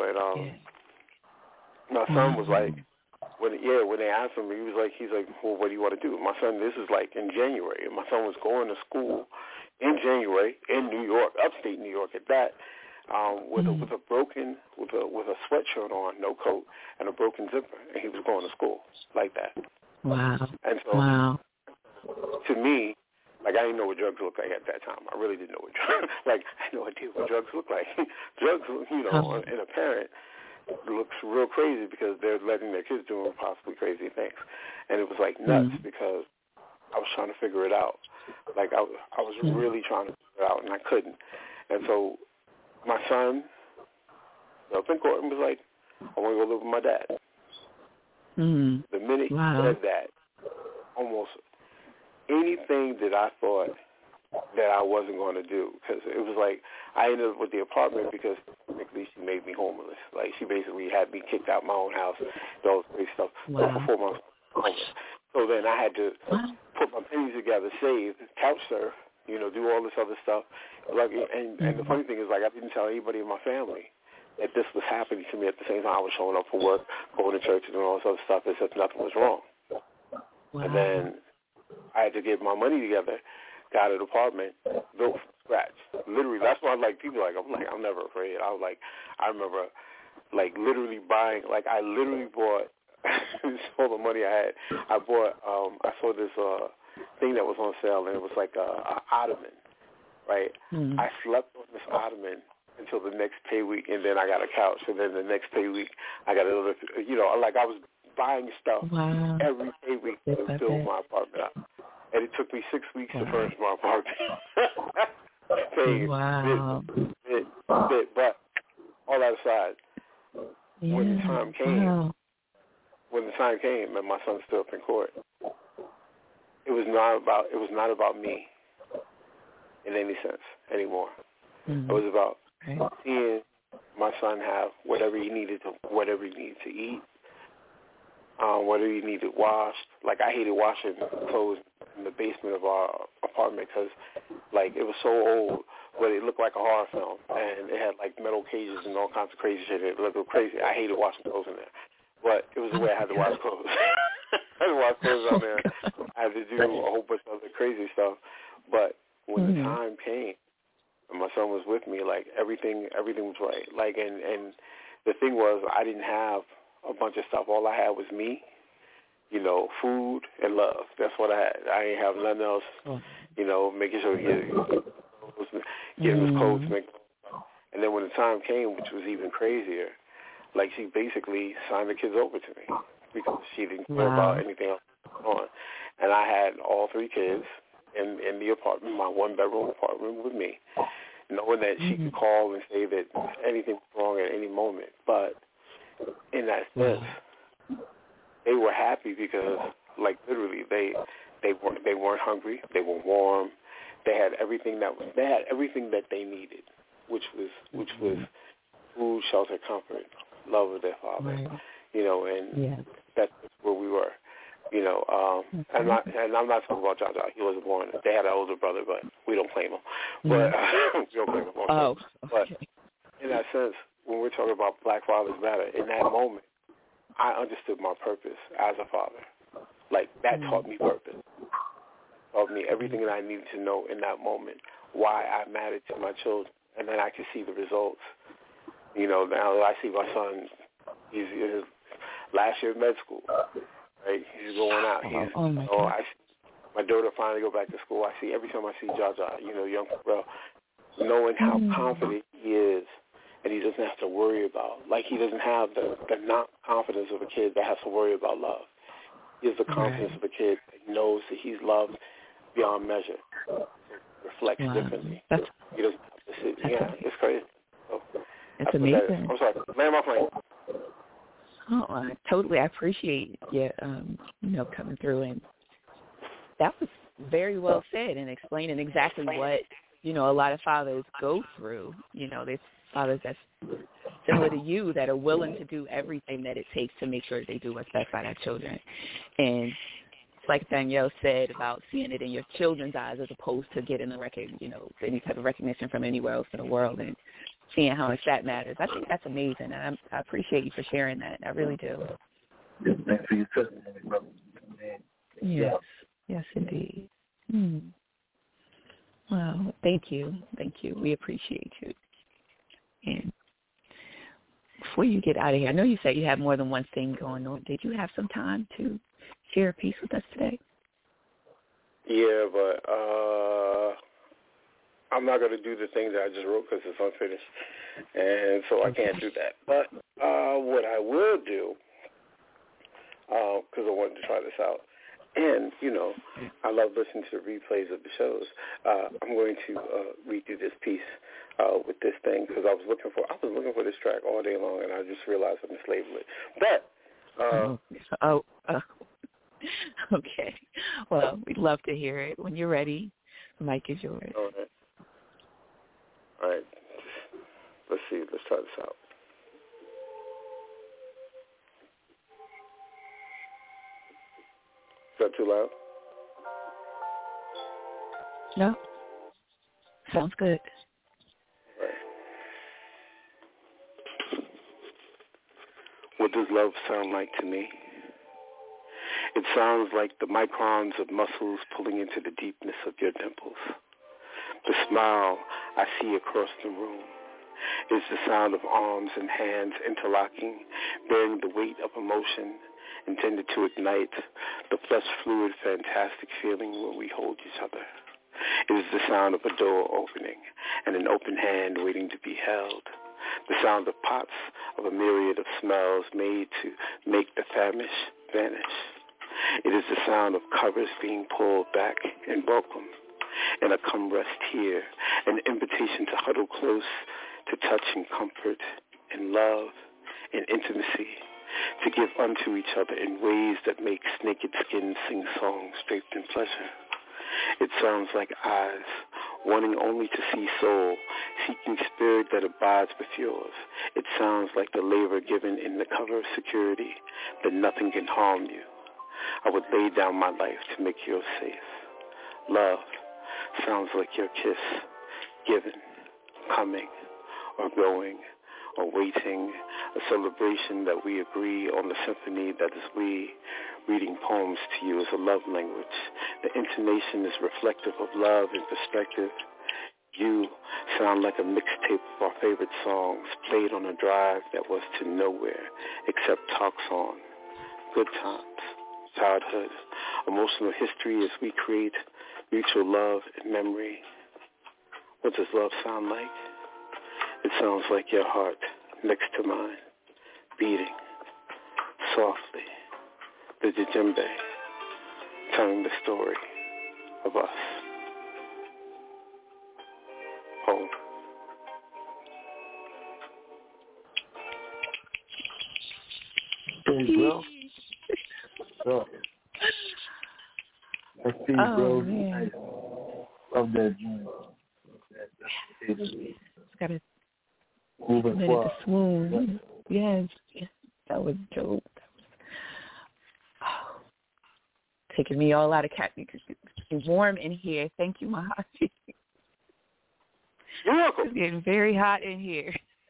F: my son was like, when they asked him, he's like, well, what do you want to do? My son, this is like in January, and my son was going to school in January in New York, upstate New York at that. With a sweatshirt on, no coat, and a broken zipper, and he was going to school like that.
C: Wow.
F: And so, to me, like, I didn't know what drugs looked like at that time. I really didn't know what drugs. Like, I had no idea what drugs looked like. Drugs, in a parent looks real crazy because they're letting their kids do possibly crazy things, and it was like nuts because I was trying to figure it out. Like, I was really trying to figure it out, and I couldn't. And so my son up in court and was like, I want to go live with my dad. The minute he said that, almost anything that I thought that I wasn't going to do, because it was like I ended up with the apartment because technically she made me homeless. Like, she basically had me kicked out my own house, all this crazy stuff, for 4 months. So then I had to put my pennies together, save, couch surf, do all this other stuff. Like, and the funny thing is, like, I didn't tell anybody in my family that this was happening to me at the same time I was showing up for work, going to church, and doing all this other stuff as if nothing was wrong. Wow. And then I had to get my money together, got an apartment, built from scratch. Literally, that's why, like, people are like, I'm never afraid. I was like, I remember, like, literally buying, like, I literally bought, all the money I had, I bought, I saw this thing that was on sale, and it was like a ottoman, right? I slept on this ottoman until the next pay week, and then I got a couch, and then the next pay week I got another, like, I was buying stuff every pay week to fill my apartment up. And it took me 6 weeks to furnish my apartment. Bit. But all that aside, when the time came, and my son stood up in court, it was not about me in any sense anymore. It was about seeing my son have whatever he needed to eat, whatever he needed washed. Like, I hated washing clothes in the basement of our apartment because, like, it was so old, but it looked like a horror film, and it had, like, metal cages and all kinds of crazy shit. It looked crazy. I hated washing clothes in there, but it was the way I had to wash clothes. I had to wash clothes out there. I had to do a whole bunch of other crazy stuff, but when the time came, and my son was with me, like, everything was right. Like, and the thing was, I didn't have a bunch of stuff. All I had was me, food and love. That's what I had. I didn't have nothing else, making sure get him his coats. And then when the time came, which was even crazier, like, she basically signed the kids over to me because she didn't care about anything else going on. And I had all 3 kids in the apartment, my 1-bedroom apartment with me, knowing that she could call and say that anything was wrong at any moment. But in that sense, they were happy because, like, literally, they weren't hungry. They were warm. They had everything that they needed, which was food, shelter, comfort, love of their father.
C: Right.
F: You know, and that's where we were. You know, and I'm not talking about John John. He wasn't born. They had an older brother, but we don't claim him. But we don't claim him.
C: Okay.
F: But in that sense, when we're talking about Black Fathers Matter, in that moment, I understood my purpose as a father. Like, that taught me purpose. Taught me everything that I needed to know in that moment, why I mattered to my children, and then I could see the results. You know, now I see my son, he's in his last year of med school. Right? He's going out. I see my daughter finally go back to school. I see every time I see Jaja, you know, young Pharrell, knowing how confident he is, and he doesn't have to worry about, like, he doesn't have the non-confidence of a kid that has to worry about love. He has the confidence of a kid that knows that he's loved beyond measure. So reflects differently. He doesn't have to sit. It's crazy. So
C: it's amazing.
F: I'm sorry. Land my plane.
C: Oh, I appreciate you, coming through, and that was very well said and explaining exactly what, a lot of fathers go through. You know, there's fathers that's similar to you that are willing to do everything that it takes to make sure they do what's best by their children. And like Danielle said about seeing it in your children's eyes as opposed to getting any type of recognition from anywhere else in the world, and seeing how much that matters. I think that's amazing, and I appreciate you for sharing that. I really do.
D: Thanks for your testimony, brother.
C: Yes, indeed. Well, thank you. We appreciate you. And before you get out of here, I know you said you have more than one thing going on. Did you have some time to share a piece with us today?
F: Yeah, but I'm not going to do the things that I just wrote because it's unfinished, and so I can't do that. But what I will do, because I wanted to try this out, and, I love listening to the replays of the shows, I'm going to read you this piece with this thing because I was looking for this track all day long, and I just realized I mislabeled it. But
C: okay. Well, we'd love to hear it. When you're ready, the mic is yours.
F: All right. Let's see. Let's try this out. Is that too loud?
C: No. Sounds good.
F: Right. What does love sound like to me? It sounds like the microns of muscles pulling into the deepness of your dimples. The smile I see across the room is the sound of arms and hands interlocking, bearing the weight of emotion intended to ignite the flesh-fluid, fantastic feeling when we hold each other. It is the sound of a door opening and an open hand waiting to be held. The sound of pots of a myriad of smells made to make the famish vanish. It is the sound of covers being pulled back in welcome, and a come rest here, an invitation to huddle close, to touch and comfort, and love and intimacy, to give unto each other in ways that makes naked skin sing songs draped in pleasure. It sounds like eyes, wanting only to see soul, seeking spirit that abides with yours. It sounds like the labor given in the cover of security, that nothing can harm you. I would lay down my life to make yours safe. Love sounds like your kiss, given, coming, or going, or waiting, a celebration that we agree on the symphony that is we. Reading poems to you is a love language. The intonation is reflective of love and perspective. You sound like a mixtape of our favorite songs played on a drive that was to nowhere except talk song. Good times, childhood, emotional history as we create mutual love and memory. What does love sound like? It sounds like your heart next to mine, beating softly. The djembe telling the story of us. Home.
D: Hey, bro. up. Let's see, bro. Man. Love that joint.
C: It's got a
D: moving
C: minute to swoon. Yes, that was dope. Taking me all out of cat because it's warm in here. Thank you, Mahaji.
F: You're welcome.
C: It's getting very hot in here.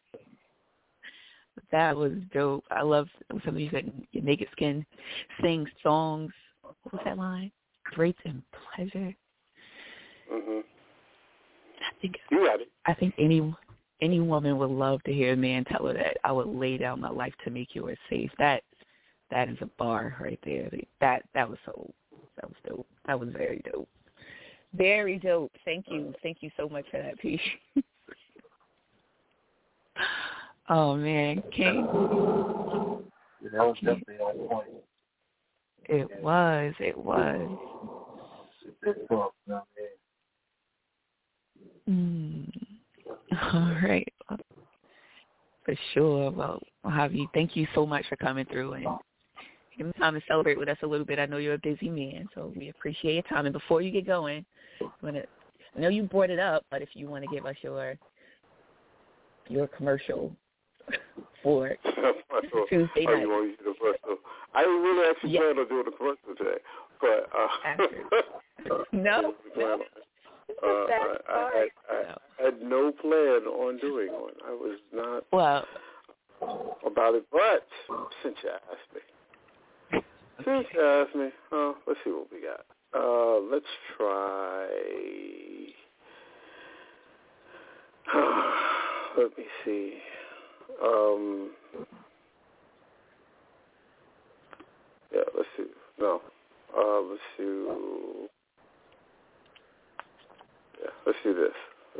C: That was dope. I love some of you said your naked skin sing songs. What was that line? Great and pleasure.
F: Mhm.
C: I think any woman would love to hear a man tell her that I would lay down my life to make yours safe. That is a bar right there. That was dope. That was very dope. Very dope. Thank you so much for that piece. Oh man, King.
D: Yeah, that was definitely on point.
C: It was. All right. For sure. Well, Javi, thank you so much for coming through and giving time to celebrate with us a little bit. I know you're a busy man, so we appreciate your time. And before you get going, I know you brought it up, but if you want to give us your commercial for Tuesday night.
F: You want to use the commercial? I didn't really actually plan on doing the commercial today, but
C: no.
F: I had no plan on doing one. I was not about it, but since you asked me, let's see what we got. Let's try. Let me see. Yeah, let's see. No. Let's do. Yeah, let's do this.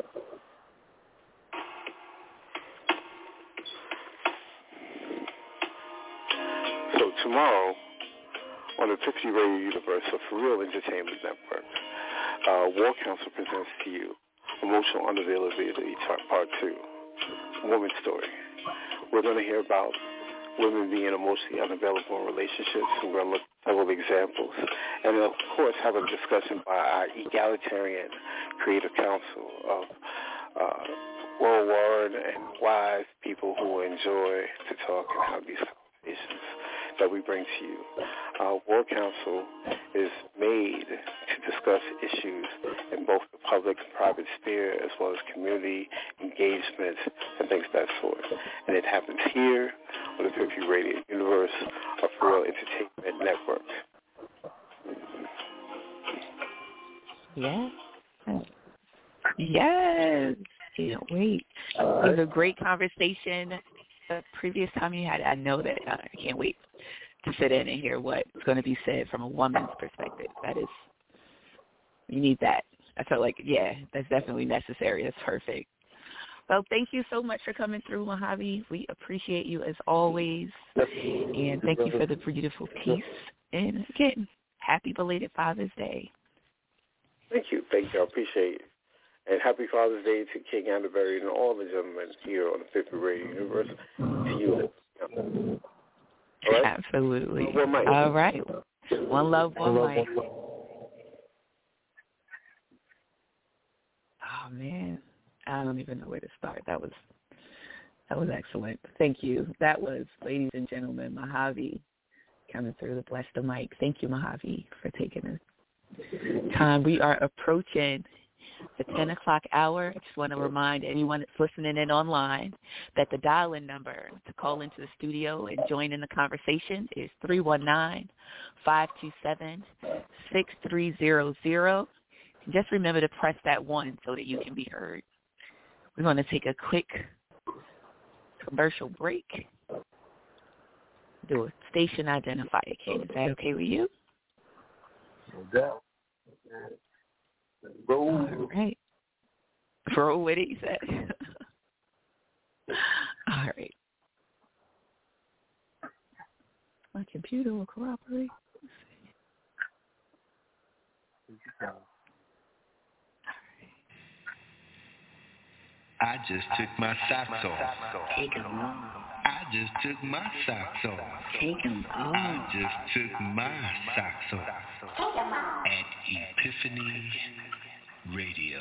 F: So tomorrow on the Pixie Radio Universe of For Real Entertainment Network, War Council presents to you Emotional Unavailability Part 2, Woman's Story. We're going to hear about women being emotionally unavailable in relationships. We're going to look at several examples. And, of course, have a discussion by our egalitarian creative council of well-worn and wise people who enjoy to talk and have these conversations that we bring to you. War Council is made to discuss issues in both the public and private sphere, as well as community engagement and things of that sort. And it happens here on the Pippi Radio Universe of For Real Entertainment Network.
C: Yes. Can't wait. It was a great conversation. The previous time you had, I know that I can't wait to sit in and hear what's going to be said from a woman's perspective. You need that. I felt like, that's definitely necessary. That's perfect. Well, thank you so much for coming through, Mojave. We appreciate you as always. And thank you for the beautiful piece. And again, happy belated Father's Day.
F: Thank you. I appreciate it. And happy Father's Day to King Anderberry and all the gentlemen here on the Pippi Radio Universe. To you. All right?
C: Absolutely. All right. One love, one life. Oh, man. I don't even know where to start. That was excellent. Thank you. That was, ladies and gentlemen, Mojave coming through the Bless the Mic. Thank you, Mojave, for taking the time. We are approaching the 10 o'clock hour. I just want to remind anyone that's listening in online that the dial-in number to call into the studio and join in the conversation is 319-527-6300. Just remember to press that 1 so that you can be heard. We're going to take a quick commercial break. Do a station identifier, King. Is that okay with you?
D: No doubt. Roll.
C: All right. Roll with it, you said. All right. My computer will cooperate.
G: I just took my socks off. I just took my socks off.
C: Take 'em off.
G: I just took my socks off. At Epiphany Radio.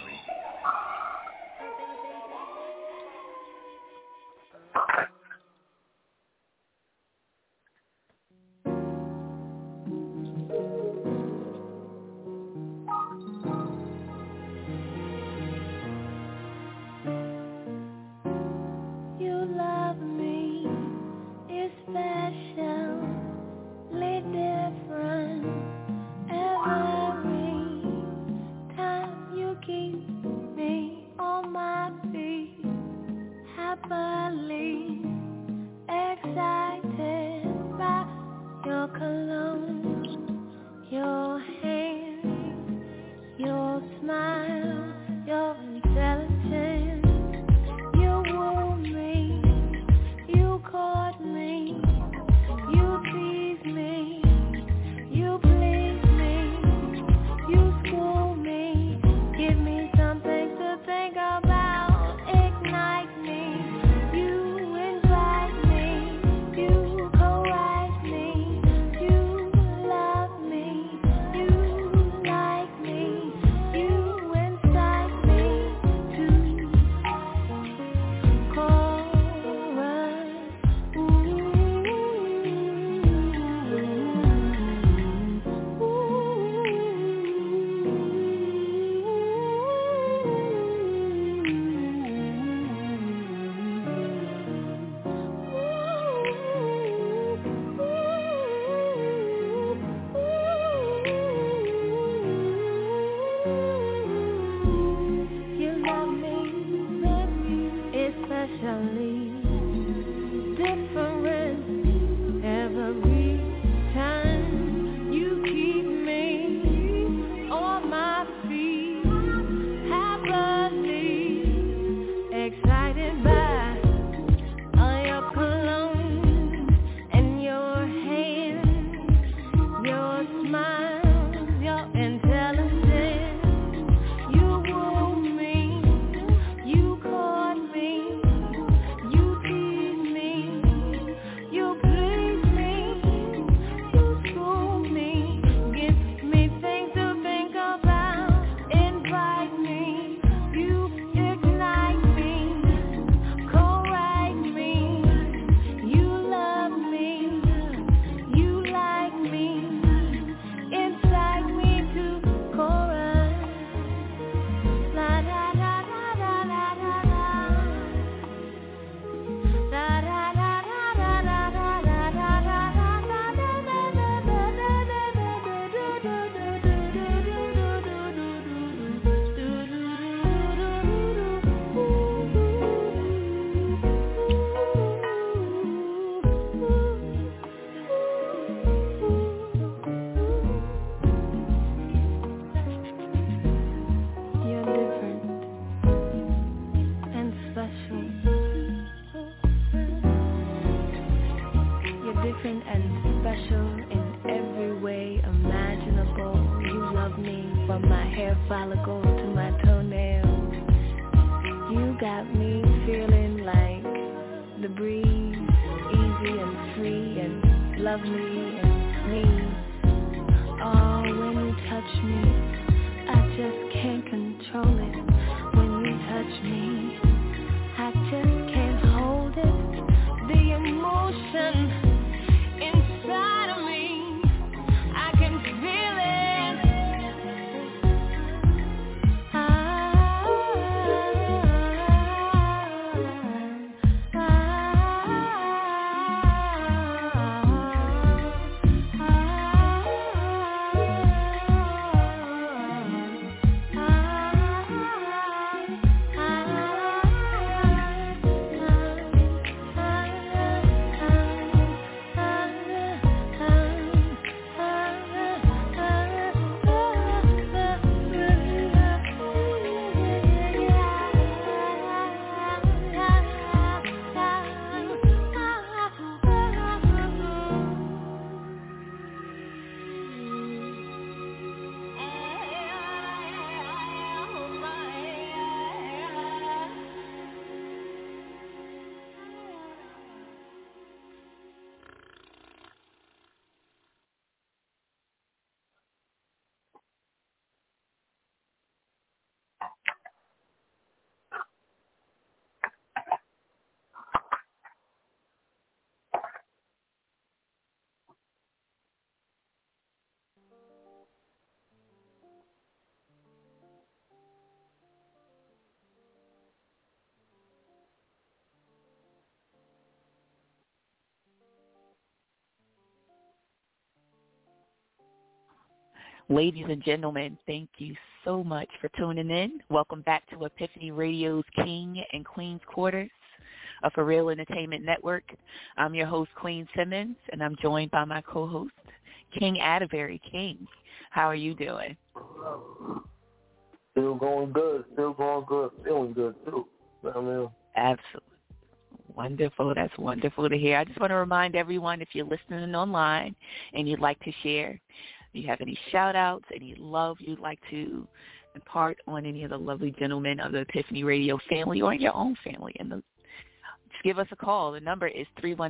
C: Ladies and gentlemen, thank you so much for tuning in. Welcome back to Epiphany Radio's King and Queen's Quarters, a For Real Entertainment Network. I'm your host, Queen Simmons, and I'm joined by my co-host, King Atterbury. King, how are you doing?
D: Still going good, feeling good too.
C: Absolutely. Wonderful. That's wonderful to hear. I just want to remind everyone, if you're listening online and you'd like to share, if you have any shout-outs, any love you'd like to impart on any of the lovely gentlemen of the Epiphany Radio family or your own family, just give us a call. The number is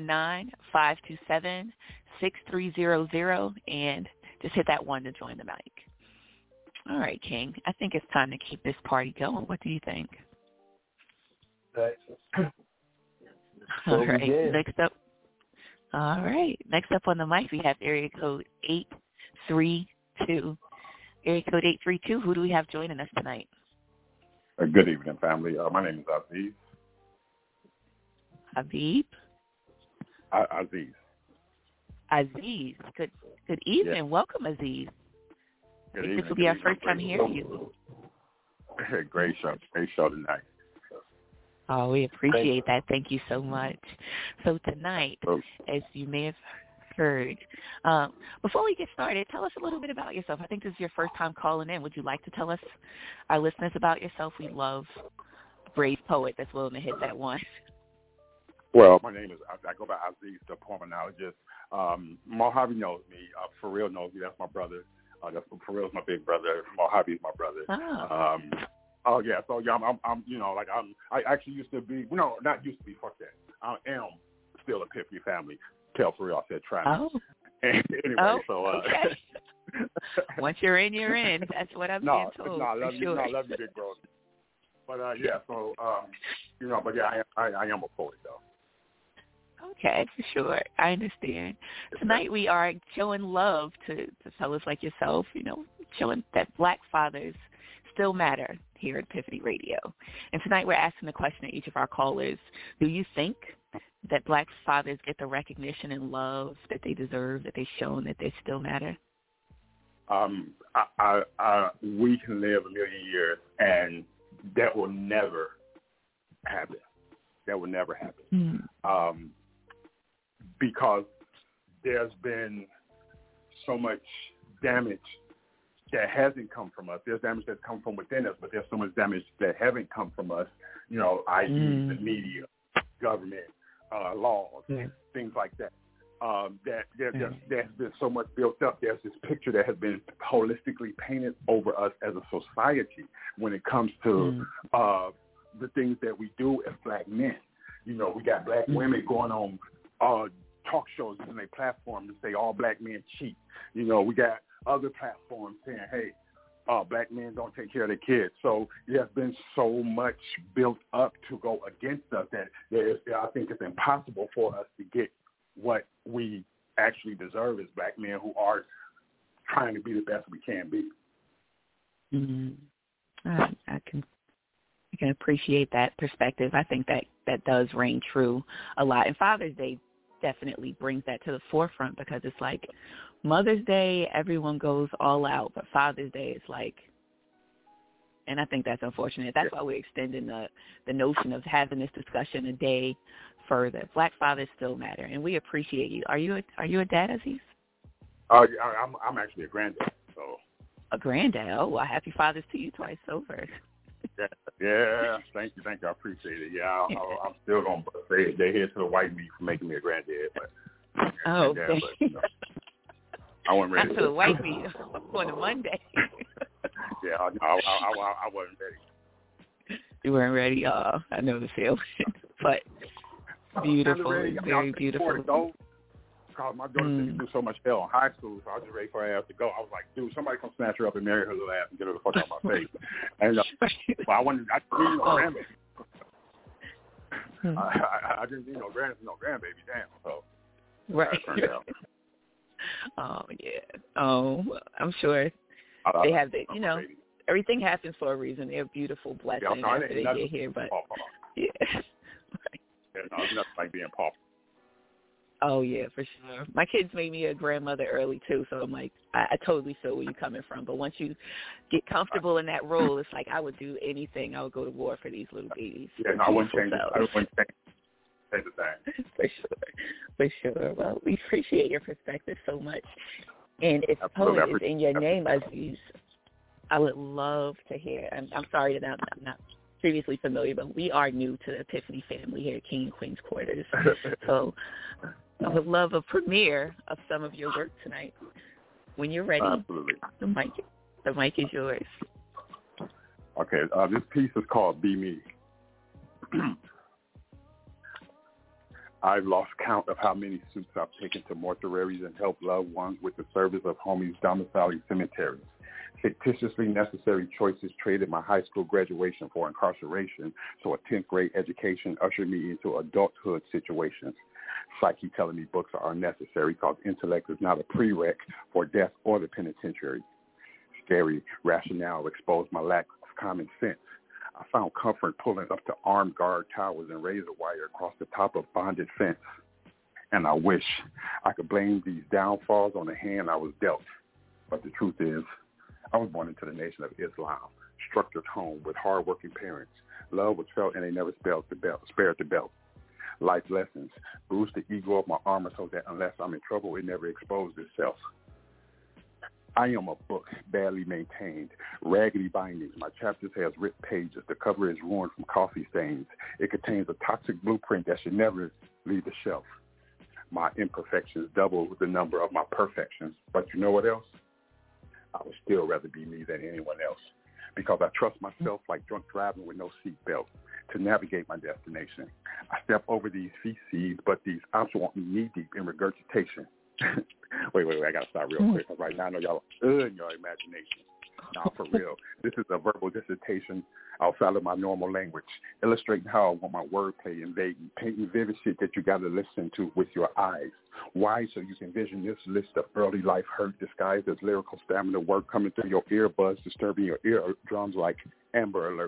C: 319-527-6300, and just hit that 1 to join the mic. All right, King. I think it's time to keep this party going. What do you think? All right. Next up on the mic, we have area code 832. Area code 832, who do we have joining us tonight?
H: Good evening, family. My name is Aziz.
C: Habib?
H: Aziz.
C: Aziz. Good evening.
H: Yes.
C: Welcome, Aziz.
H: Good evening.
C: This will be our first time hearing you.
H: Great show tonight.
C: Oh, we appreciate that. Thank you so much. So tonight, as you may have heard, before we get started, tell us a little bit about yourself. I think this is your first time calling in. Would you like to tell us, our listeners, about yourself? We love a brave poet that's willing to hit that 1.
H: Well, my name is, I go by Aziz, the pulmonologist. Mojave knows me. For Real knows me. That's my brother. For Real is my big brother. Mojave is my brother.
C: Oh.
H: Oh yeah, so yeah, I actually used to be, not used to be, fuck that. I am still Epiphany family. Tell For Real I said try me.
C: Oh.
H: Anyway,
C: okay. Once you're in, you're in. That's what I'm being told.
H: I love you, big bro. But yeah, so but yeah, I am a poet though.
C: Okay, for sure. I understand. Tonight we are showing love to fellas like yourself, showing that Black fathers still matter here at Epiphany Radio. And tonight we're asking the question to each of our callers, do you think that Black fathers get the recognition and love that they deserve, that they've shown that they still matter?
H: We can live a million years, and that will never happen. That will never happen. Because there's been so much damage that hasn't come from us. There's damage that's come from within us, but there's so much damage that haven't come from us, i.e. the media, government, laws, things like that. There's been so much built up. There's this picture that has been holistically painted over us as a society when it comes to the things that we do as Black men. We got Black women going on talk shows using their platform to say all Black men cheat. We got other platforms saying, hey, Black men don't take care of their kids. So there's been so much built up to go against us that I think it's impossible for us to get what we actually deserve as Black men who are trying to be the best we can be.
C: I can appreciate that perspective. I think that does ring true a lot. And Father's Day definitely brings that to the forefront, because it's like Mother's Day, everyone goes all out, but Father's Day is like, and I think that's unfortunate. That's why we're extending the notion of having this discussion a day further. Black fathers still matter, and we appreciate you. Are you a dad, Aziz?
H: I'm actually a granddad. So
C: a granddad? Oh, well, happy Father's to you twice over.
H: Yeah, thank you. I appreciate it. Yeah, I'm still going to say they head to the white meat for making me a granddad. But,
C: okay.
H: I wasn't ready.
C: Not to the white meat on a Monday.
H: Yeah, I wasn't ready.
C: You weren't ready? Oh, I know the feeling. But beautiful, very beautiful.
H: Because my daughter didn't do so much hell in high school, so I was just ready for her ass to go. I was like, dude, somebody come snatch her up and marry her little ass and get her the fuck out of my face. And but I didn't need no grandbaby. I didn't need no grandbaby. Damn. So
C: right. Oh yeah. Oh, I'm sure they have the. Everything happens for a reason. They're a beautiful blessing after they get here, but yeah.
H: Right. Yeah, no, it's nothing like being pauper.
C: Oh, yeah, for sure. My kids made me a grandmother early, too, so I'm like, I totally feel where you're coming from. But once you get comfortable in that role, it's like I would do anything. I would go to war for these little babies.
H: Yeah, no, I wouldn't change it. I wouldn't change the thing.
C: For sure. Well, we appreciate your perspective so much. And if poet is in your name, Aziz, I would love to hear. I'm sorry that I'm not previously familiar, but we are new to the Epiphany family here at King and Queen's Quarters. So I would love a premiere of some of your work tonight. When you're ready,
H: absolutely.
C: The mic is yours.
H: Okay, this piece is called Be Me. I've lost count of how many suits I've taken to mortuaries and helped loved ones with the service of homies domiciling cemeteries. Fictitiously necessary choices traded my high school graduation for incarceration, so a 10th grade education ushered me into adulthood situations. Psyche telling me books are unnecessary because intellect is not a prereq for death or the penitentiary. Scary rationale exposed my lack of common sense. I found comfort pulling up to armed guard towers and razor wire across the top of bonded fence. And I wish I could blame these downfalls on the hand I was dealt. But the truth is, I was born into the Nation of Islam, structured home with hardworking parents. Love was felt and they never spared the belt. Life lessons bruised the ego of my armor so that unless I'm in trouble, it never exposed itself. I am a book badly maintained, raggedy bindings. My chapters has ripped pages. The cover is ruined from coffee stains. It contains a toxic blueprint that should never leave the shelf. My imperfections double the number of my perfections. But you know what else? I would still rather be me than anyone else because I trust myself like drunk driving with no seatbelt to navigate my destination. I step over these feces, but these ops want me knee-deep in regurgitation. Wait, I got to stop real quick. Right now I know y'all are in your imagination. Now, for real, this is a verbal dissertation outside of my normal language, illustrating how I want my wordplay invading, painting vivid shit that you got to listen to with your eyes. Why? So you can vision this list of early life hurt disguised as lyrical stamina work coming through your earbuds, disturbing your eardrums like Amber Alert.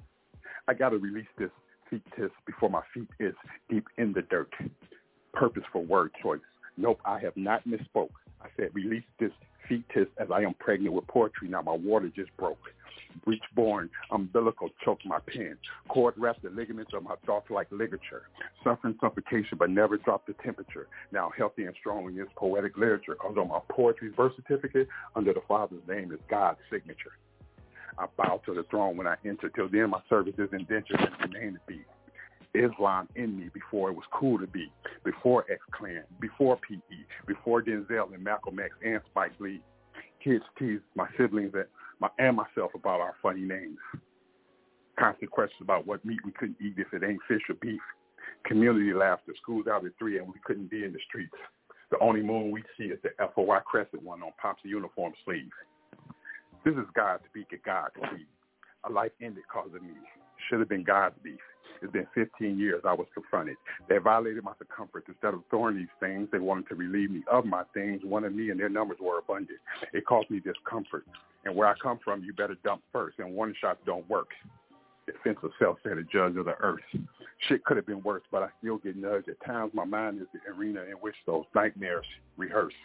H: I got to release this fetus before my feet is deep in the dirt. Purposeful word choice. Nope, I have not misspoke. I said release this fetus as I am pregnant with poetry. Now my water just broke. Breech-born, umbilical choked my pen. Cord wrapped the ligaments of my thoughts like ligature. Suffering suffocation but never dropped the temperature. Now healthy and strong in this poetic literature because on my poetry's birth certificate, under the Father's name is God's signature. I bow to the throne when I enter. Till then my service is indentured and remain to be. Islam in me before it was cool to be, before X-Clan, before P.E., before Denzel and Malcolm X and Spike Lee. Kids tease my siblings and myself about our funny names. Constant questions about what meat we couldn't eat if it ain't fish or beef. Community laughter, schools out at 3 and we couldn't be in the streets. The only moon we see is the FOY crescent one on Pop's uniform sleeve. This is God speaking, God speak. A life ended because of me. Should have been God's beef. It's been 15 years I was confronted. They violated my circumference. Instead of throwing these things, they wanted to relieve me of my things. One of me and their numbers were abundant. It caused me discomfort. And where I come from, you better dump first. And one shots don't work. Defense of self said a judge of the earth. Shit could have been worse, but I still get nudged. At times, my mind is the arena in which those nightmares rehearse.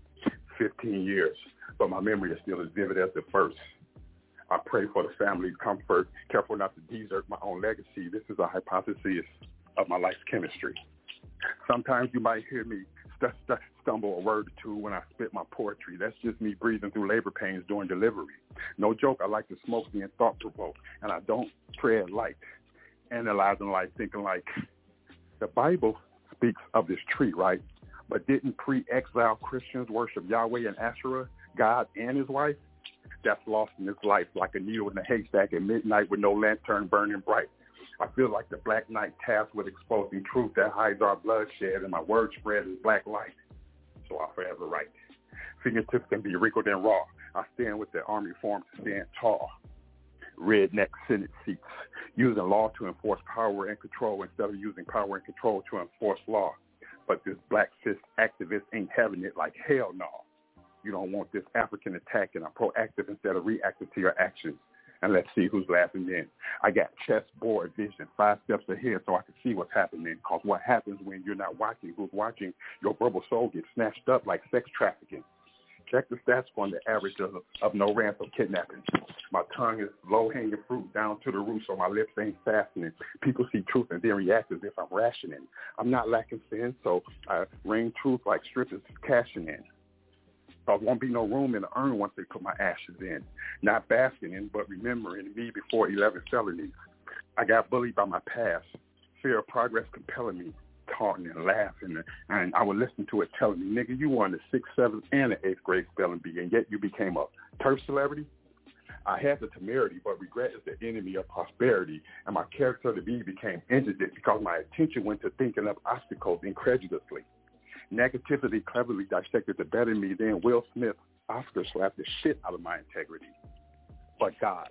H: 15 years, but my memory is still as vivid as the first. I pray for the family's comfort, careful not to desert my own legacy. This is a hypothesis of my life's chemistry. Sometimes you might hear me stumble a word or two when I spit my poetry. That's just me breathing through labor pains during delivery. No joke, I like to smoke being thought-provoked, and I don't tread light, analyzing life, thinking like, the Bible speaks of this tree, right? But didn't pre-exile Christians worship Yahweh and Asherah, God and his wife? That's lost in this life like a needle in a haystack at midnight with no lantern burning bright. I feel like the black night tasked with exposing truth that hides our bloodshed, and my word spread is black light. So I'll forever write. Fingertips can be wrinkled and raw. I stand with the army formed to stand tall. Redneck Senate seats, using law to enforce power and control instead of using power and control to enforce law. But this black fist activist ain't having it like hell no. You don't want this African attack, and I'm proactive instead of reactive to your actions. and let's see who's laughing then. I got chessboard vision, 5 steps ahead so I can see what's happening, because what happens when you're not watching who's watching, your verbal soul gets snatched up like sex trafficking. Check the stats on the average of no ransom kidnapping. My tongue is low-hanging fruit down to the root, so my lips ain't fastening. People see truth and then react as if I'm rationing. I'm not lacking sin, so I rain truth like strippers cashing in. There won't be no room in the urn once they put my ashes in. Not basking in, but remembering me before 11 felonies. I got bullied by my past. Fear of progress compelling me, taunting and laughing. And I would listen to it telling me, nigga, you won the 6th, 7th, and the 8th grade spelling bee, and yet you became a turf celebrity? I had the temerity, but regret is the enemy of prosperity. And my character to be became injured because my attention went to thinking of obstacles incredulously. Negativity cleverly dissected to better me. Then Will Smith, Oscar slapped the shit out of my integrity. But died.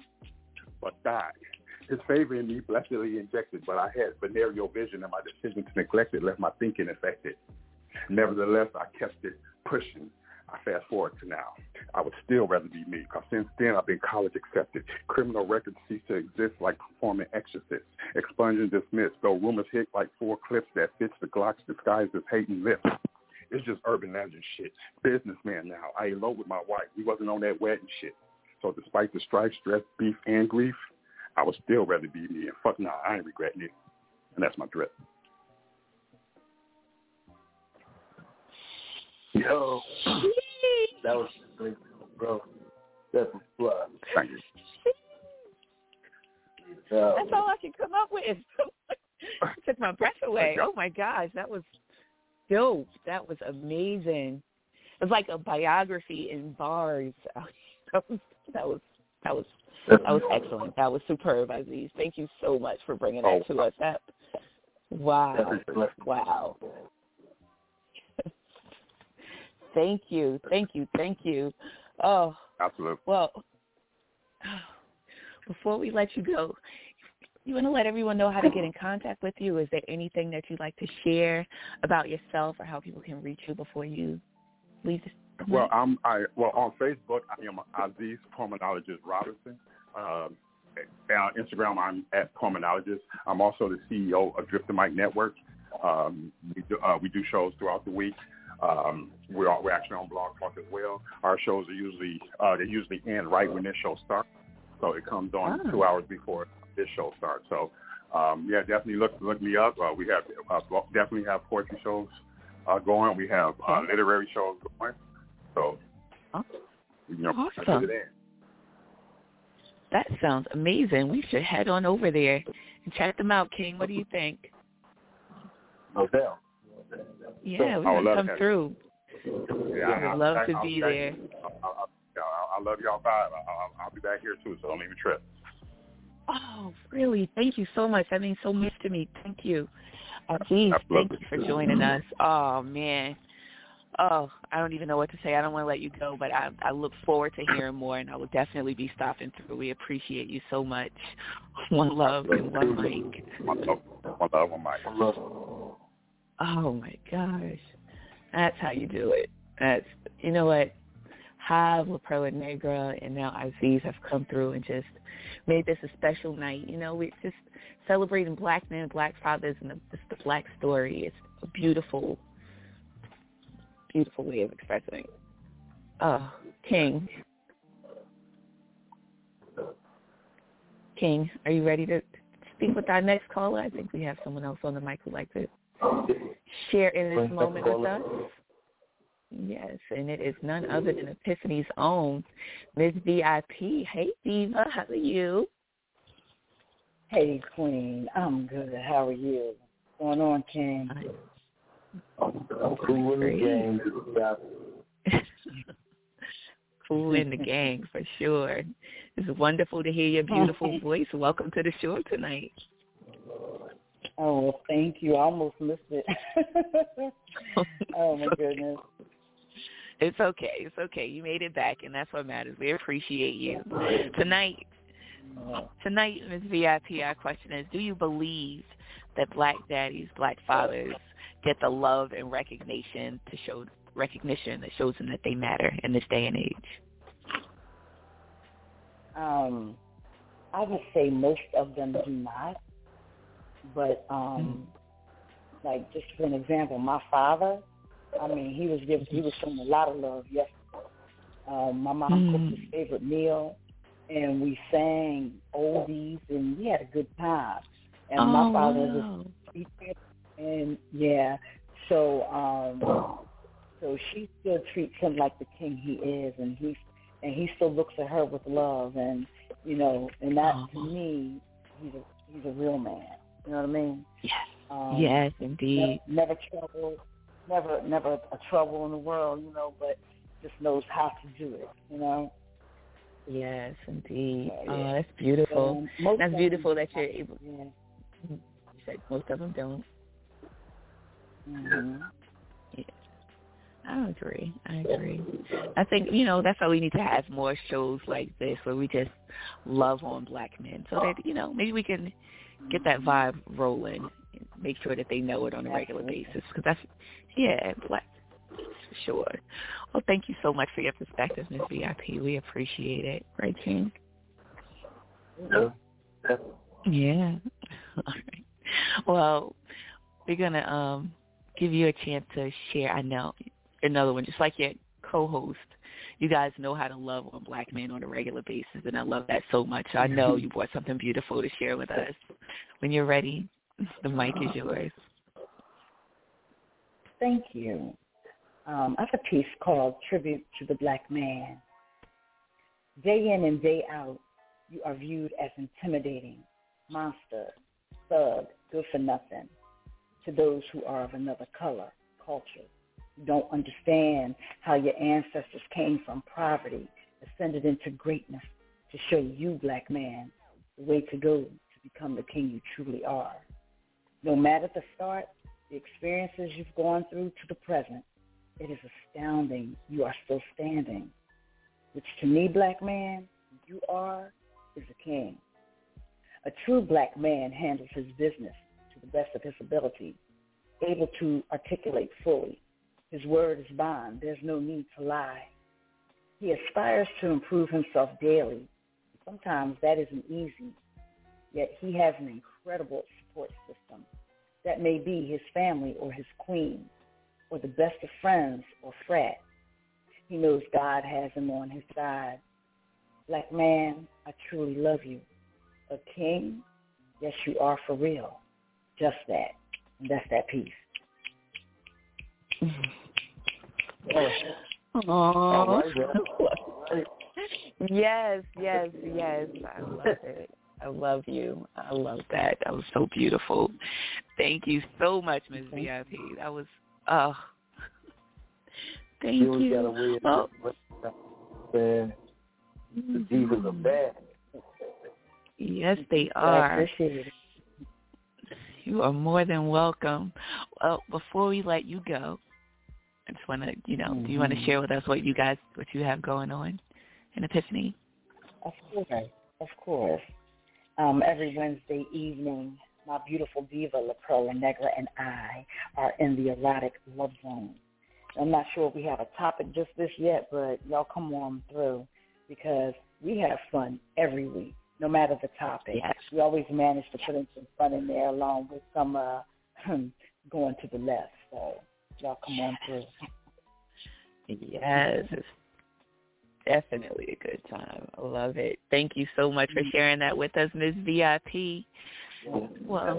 H: His favor in me blessedly injected, but I had venereal vision, and my decision to neglect it left my thinking affected. Nevertheless, I kept it pushing. I fast forward to now. I would still rather be me, because since then I've been college accepted. Criminal records cease to exist like performing exorcists. Expunged and dismissed, though rumors hit like 4 clips that fits the Glocks disguised as hating lips. It's just urban legend shit. Businessman now. I eloped with my wife. We wasn't on that wedding shit. So despite the strife, stress, beef, and grief, I would still rather be me. And fuck nah, I ain't regretting it. And that's my drip.
D: Yo, that was great, bro. That's a plus.
H: Thank you.
C: That's all I can come up with. It took my breath away. Oh my gosh, that was dope. That was amazing. It was like a biography in bars. That was excellent. That was superb, Aziz. Thank you so much for bringing that to us. Wow. Thank you. Oh,
H: absolutely.
C: Well, before we let you go, you want to let everyone know how to get in contact with you? Is there anything that you'd like to share about yourself or how people can reach you before you leave this?
H: Well, on Facebook, I am Aziz Pulmonologist Robinson. On Instagram, I'm at Pulmonologist. I'm also the CEO of Drip the Mic Network. We do shows throughout the week. We're actually on Blog Talk as well. Our shows are usually end right when this show starts, so it comes on 2 hours before this show starts. So definitely look me up. We have definitely have poetry shows going. We have literary shows going. So
C: awesome. That sounds amazing. We should head on over there and check them out, King. What do you think?
D: No doubt.
C: Yeah, we can come through.
H: Yeah,
C: I would love to be there.
H: I love y'all vibe. I'll be back here too, so don't even trip.
C: Oh, really? Thank you so much. That means so much to me. Thank you. Aziz, thank you for joining us. Oh, man. Oh, I don't even know what to say. I don't want to let you go, but I look forward to hearing more, and I will definitely be stopping through. We appreciate you so much. One love and one mic.
H: One love, one mic.
C: Oh, my gosh. That's how you do it. You know what? Hav, La Perla Negra, and now Aziz have come through and just made this a special night. You know, we're just celebrating black men, black fathers, and the black story. It's a beautiful way of expressing. King, are you ready to speak with our next caller? I think we have someone else on the mic who'd like to share in this moment with us. Yes, and it is none other than Epiphany's own Ms. VIP. Hey, Diva, how are you?
I: Hey, Queen. I'm good. How are you? What's going on, King?
D: Cool in the gang.
C: Cool in the gang, for sure. It's wonderful to hear your beautiful voice. Welcome to the show tonight.
I: Oh, well, thank you. I almost missed it. Oh, my goodness.
C: It's okay. You made it back, and that's what matters. We appreciate you. Tonight, Ms. VIP, our question is, do you believe that black daddies, black fathers get the love and recognition that shows them that they matter in this day and age?
I: I would say most of them do not. But, like, just for an example, my father, I mean, he was showing a lot of love yesterday. My mom cooked his favorite meal, and we sang oldies, and we had a good time. And my father was speaking, and so she still treats him like the king he is, and he still looks at her with love, and and that to me, he's a real man. You know what I mean?
C: Yes. Yes, indeed.
I: Never a trouble in the world, but just knows how to do it,
C: Yes, indeed. Oh, that's beautiful. That's beautiful that you're able. Yeah. You said most of them don't.
I: Mm-hmm.
C: Yeah. I agree. I think, that's why we need to have more shows like this where we just love on black men so that, maybe we can get that vibe rolling and make sure that they know it on a regular basis. Because that's, black, for sure. Well, thank you so much for your perspective, Ms. VIP. We appreciate it. Right, King? Yeah. All right. Well, we're going to give you a chance to share, I know, another one, just like your co-host. You guys know how to love on black men on a regular basis, and I love that so much. I know you brought something beautiful to share with us. When you're ready, the mic is yours.
I: Thank you. I have a piece called Tribute to the Black Man. Day in and day out, you are viewed as intimidating, monster, thug, good for nothing, to those who are of another color, culture. You don't understand how your ancestors came from poverty, ascended into greatness to show you, black man, the way to go to become the king you truly are. No matter the start, the experiences you've gone through to the present, it is astounding you are still standing, which to me, black man, you are is a king. A true black man handles his business to the best of his ability, able to articulate fully. His word is bond. There's no need to lie. He aspires to improve himself daily. Sometimes that isn't easy, yet he has an incredible support system. That may be his family or his queen or the best of friends or frat. He knows God has him on his side. Black man, I truly love you. A king? Yes, you are for real. Just that. And that's that piece.
C: Aww. Yes. I love it. I love you. I love that. That was so beautiful. Thank you so much, Ms. VIP. That was, thank you.
D: The divas are bad.
C: Yes, they are.
I: I appreciate it.
C: You are more than welcome. Well, before we let you go, I just want to, do you want to share with us what you have going on in Epiphany?
I: Of course. Every Wednesday evening, my beautiful diva, La Perla Negra, and I are in the erotic love zone. I'm not sure if we have a topic just this yet, but y'all come on through because we have fun every week, no matter the topic.
C: Yes.
I: We always manage to put in some fun in there along with some going to the left. So y'all come on through.
C: Yes, it's definitely a good time. I love it. Thank you so much for sharing that with us, Ms. VIP. Well,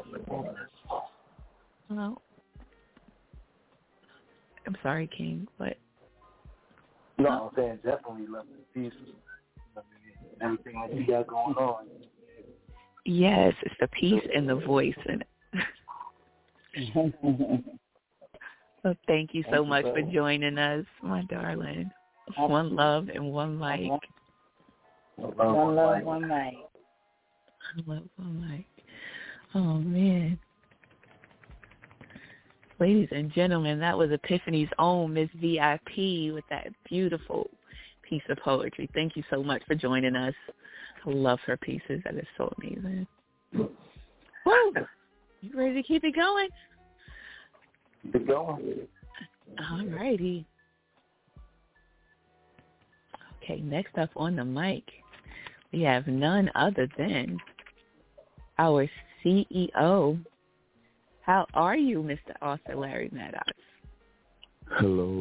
C: I'm sorry, King. What?
D: No, I'm saying definitely love the piece. Everything that you got going on.
C: Yes, it's the peace and the voice in it. So thank you so much for joining us, my darling. One love and one mic.
I: One love, one mic.
C: One love, one mic. Oh, man. Ladies and gentlemen, that was Epiphany's own Miss VIP with that beautiful piece of poetry. Thank you so much for joining us. I love her pieces. That is so amazing. Woo! You ready to keep it going?
D: Keep it going.
C: All righty. Okay, next up on the mic, we have none other than our CEO. How are you, Mr. Arthur Larry Maddox?
J: Hello.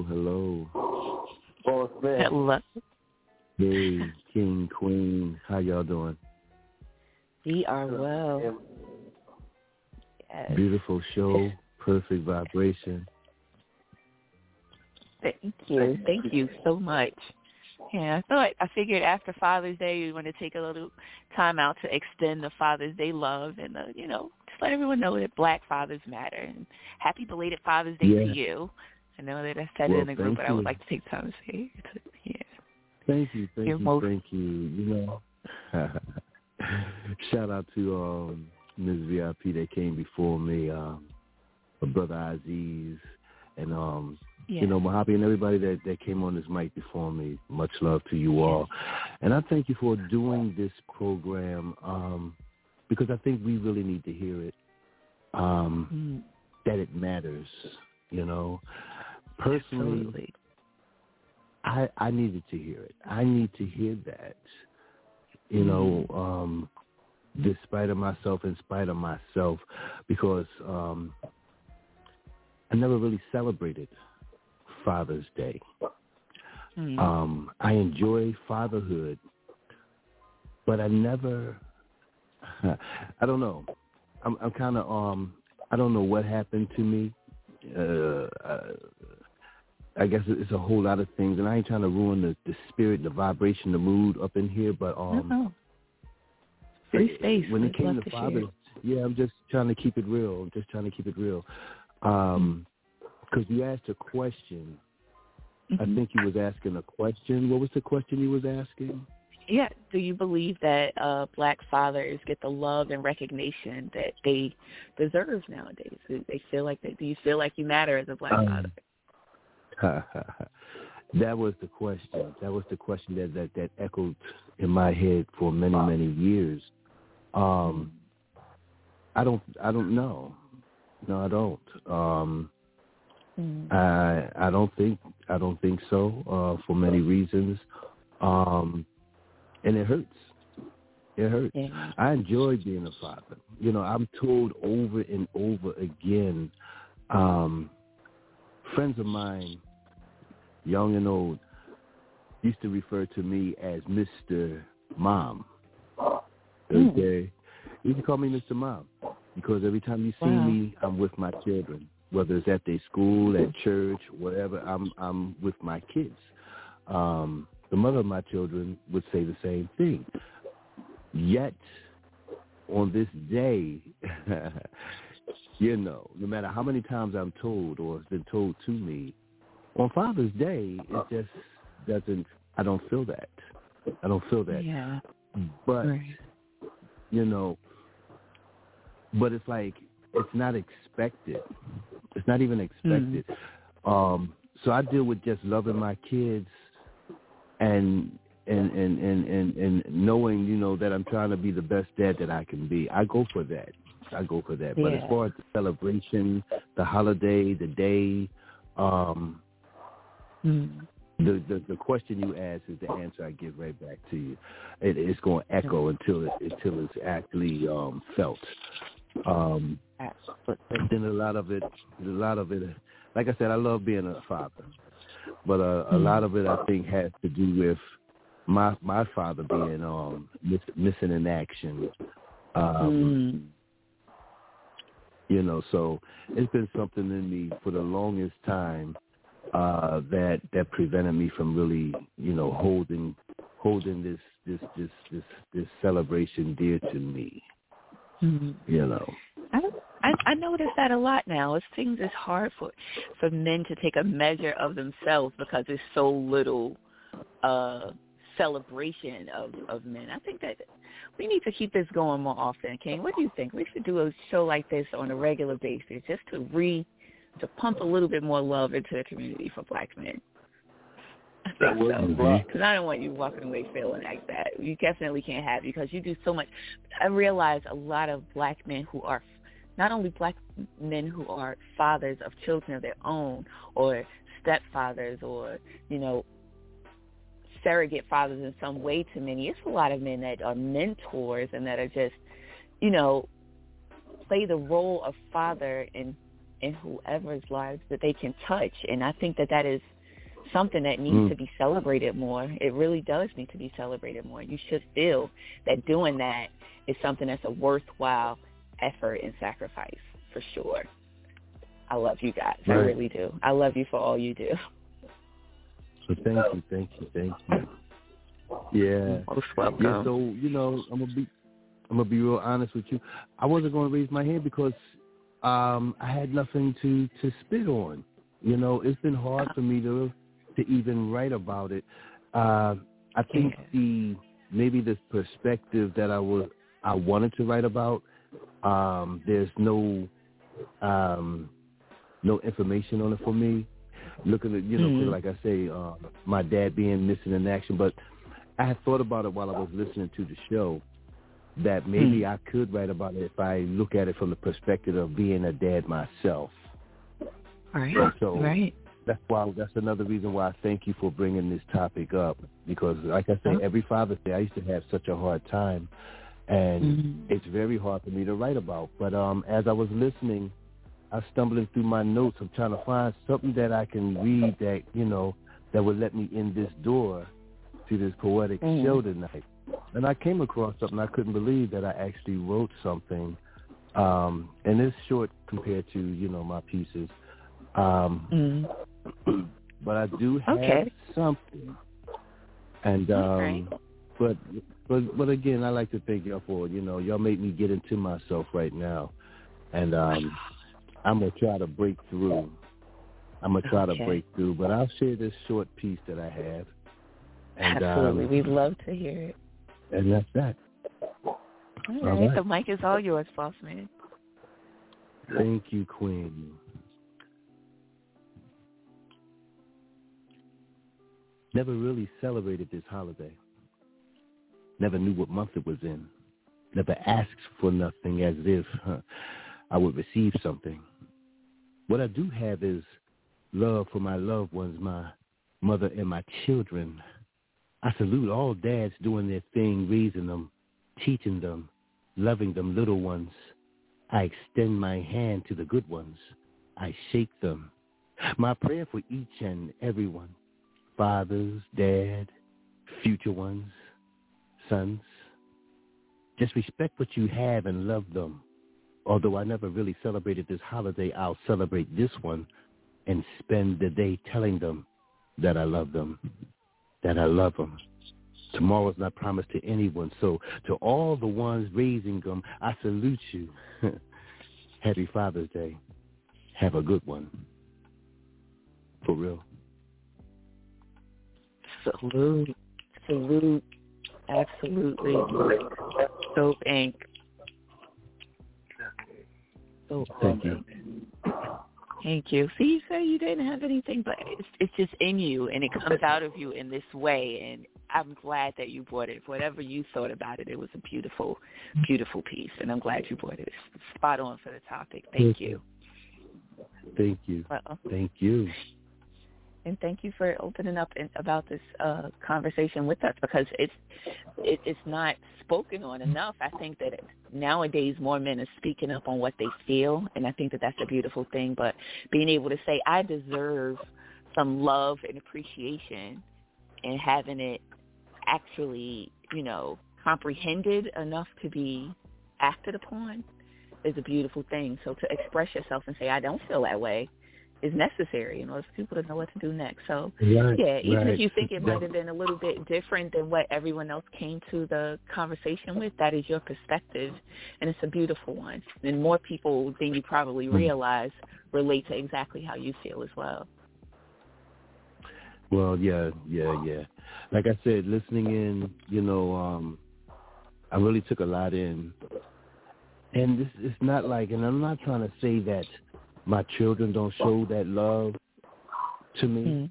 C: Hello.
J: Hey, King, Queen, how y'all doing?
C: We are well. Yes.
J: Beautiful show, perfect vibration.
C: Thank you. Thank you so much. Yeah, I figured after Father's Day, we want to take a little time out to extend the Father's Day love and, just let everyone know that Black fathers matter. And happy belated Father's Day to you. I know that I said it in the group, but I would like to take time to say it. Yeah.
J: Thank you. Shout out to Ms. VIP that came before me, my brother Aziz, and Mojave and everybody that came on this mic before me. Much love to you all. And I thank you for doing this program because I think we really need to hear it, that it matters, Personally, absolutely. I needed to hear it. I need to hear that, despite of myself, in spite of myself, because I never really celebrated Father's Day. I enjoy fatherhood, but I never, I don't know. I'm kind of, I don't know what happened to me. I guess it's a whole lot of things, and I ain't trying to ruin the spirit, the vibration, the mood up in here, but
C: free space.
J: When it came to Father's, I'm just trying to keep it real. Because you asked a question. I think you was asking a question. What was the question you was asking?
C: Yeah. Do you believe that Black fathers get the love and recognition that they deserve nowadays? Do they feel like that? Do you feel like you matter as a Black father?
J: That was the question. That was the question that echoed in my head for many years. I don't know. No, I don't. I don't think so. For many reasons, and it hurts. It hurts. Yeah. I enjoy being a father. I'm told over and over again. Friends of mine, young and old, used to refer to me as Mr. Mom. Okay? You can call me Mr. Mom because every time you see me, I'm with my children. Whether it's at their school, at church, whatever, I'm with my kids. The mother of my children would say the same thing. Yet, on this day, no matter how many times I'm told or it's been told to me, on Father's Day, it just doesn't, I don't feel that. Yeah. But, but it's like, it's not expected. It's not even expected. So I deal with just loving my kids and knowing, that I'm trying to be the best dad that I can be. I go for that. Yeah. But as far as the celebration, the holiday, the day, the question you ask is the answer I give right back to you. It's going to echo until it's actually felt. Then a lot of it, like I said, I love being a father, but a lot of it I think has to do with my father being missing in action. So it's been something in me for the longest time that prevented me from really, holding this celebration dear to me.
C: I notice that a lot now. It's hard for men to take a measure of themselves because there's so little celebration of men. I think that we need to keep this going more often. King, what do you think? We should do a show like this on a regular basis just to pump a little bit more love into the community for Black men. I think so. Because I don't want you walking away feeling like that. You definitely can't have it because you do so much. I realize a lot of Black men who are not only Black men who are fathers of children of their own or stepfathers or, surrogate fathers in some way to many. It's a lot of men that are mentors and that are just, you know, play the role of father in whoever's lives that they can touch. And I think that is something that needs to be celebrated more. It really does need to be celebrated more. You should feel that doing that is something that's a worthwhile effort and sacrifice, for sure. I love you guys. Right. I really do. I love you for all you do.
J: So thank you. Yeah.
C: Most welcome.
J: Yeah, so, you know, I'm gonna be real honest with you. I wasn't gonna raise my hand because I had nothing to spit on. You know, it's been hard for me to even write about it. I think maybe the perspective that I wanted to write about, there's no information on it for me. Looking at, you know, like I say, my dad being missing in action, but I had thought about it while I was listening to the show, that maybe I could write about it if I look at it from the perspective of being a dad myself.
C: Right.
J: So that's another reason why I thank you for bringing this topic up, because like I say, every Father's Day I used to have such a hard time, and it's very hard for me to write about. But as I was listening, I was stumbling through my notes. I'm trying to find something that I can read that, you know, that would let me in this door to this poetic show tonight. And I came across something I couldn't believe, that I actually wrote something, and it's short compared to, you know, my pieces. But I do have something. And but again, I like to thank y'all for, you know, y'all made me get into myself right now. And I'm going to try to break through. But I'll share this short piece that I have. And,
C: absolutely. We'd love to hear it.
J: And that's that.
C: All right. The mic is all yours, boss man.
J: Thank you, Queen. Never really celebrated this holiday. Never knew what month it was in. Never asked for nothing as if I would receive something. What I do have is love for my loved ones, my mother and my children. I salute all dads doing their thing, raising them, teaching them, loving them little ones. I extend my hand to the good ones. I shake them. My prayer for each and every one, fathers, dad, future ones, sons. Just respect what you have and love them. Although I never really celebrated this holiday, I'll celebrate this one and spend the day telling them that I love them, that I love them. Tomorrow's not promised to anyone, so to all the ones raising them, I salute you. Happy Father's Day. Have a good one. For real.
C: Salute. Absolutely. Dope Inc.
J: Thank you.
C: Thank you. See, you say you didn't have anything, but it's just in you, and it comes out of you in this way, and I'm glad that you brought it. Whatever you thought about it, it was a beautiful, beautiful piece, and I'm glad you brought it. It's spot on for the topic. Thank you.
J: Thank you. Thank you.
C: And thank you for opening up about this conversation with us, because it's not spoken on enough. I think that nowadays more men are speaking up on what they feel, and I think that that's a beautiful thing. But being able to say, I deserve some love and appreciation, and having it actually, you know, comprehended enough to be acted upon is a beautiful thing. So to express yourself and say, I don't feel that way, is necessary in order for people to know what to do next. So, even if you think it might have been a little bit different than what everyone else came to the conversation with, that is your perspective, and it's a beautiful one. And more people than you probably realize relate to exactly how you feel as well.
J: Well, yeah. Like I said, listening in, you know, I really took a lot in. And this is not like, and I'm not trying to say that my children don't show that love to me.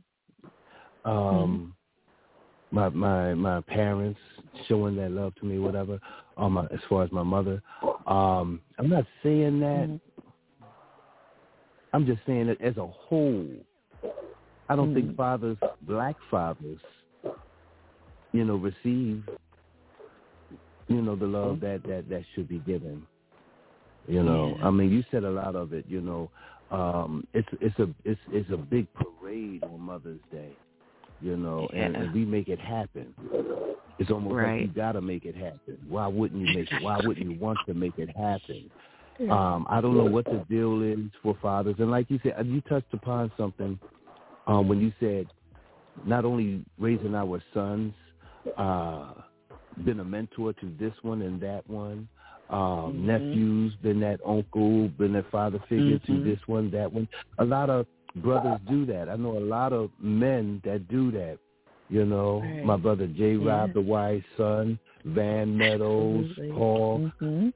J: My parents showing that love to me, whatever. As far as my mother, I'm not saying that. I'm just saying that as a whole, I don't think fathers, black fathers, receive, the love that should be given. I mean, you said a lot of it. It's a big parade on Mother's Day. And we make it happen. It's almost like you got to make it happen. Why wouldn't you make it? Why wouldn't you want to make it happen? I don't know what the deal is for fathers. And like you said, you touched upon something when you said not only raising our sons, been a mentor to this one and that one, nephews, been that uncle, been that father figure to this one, that one. A lot of brothers do that. I know a lot of men that do that. My brother J. Rob, the wise son, Van Meadows, Paul.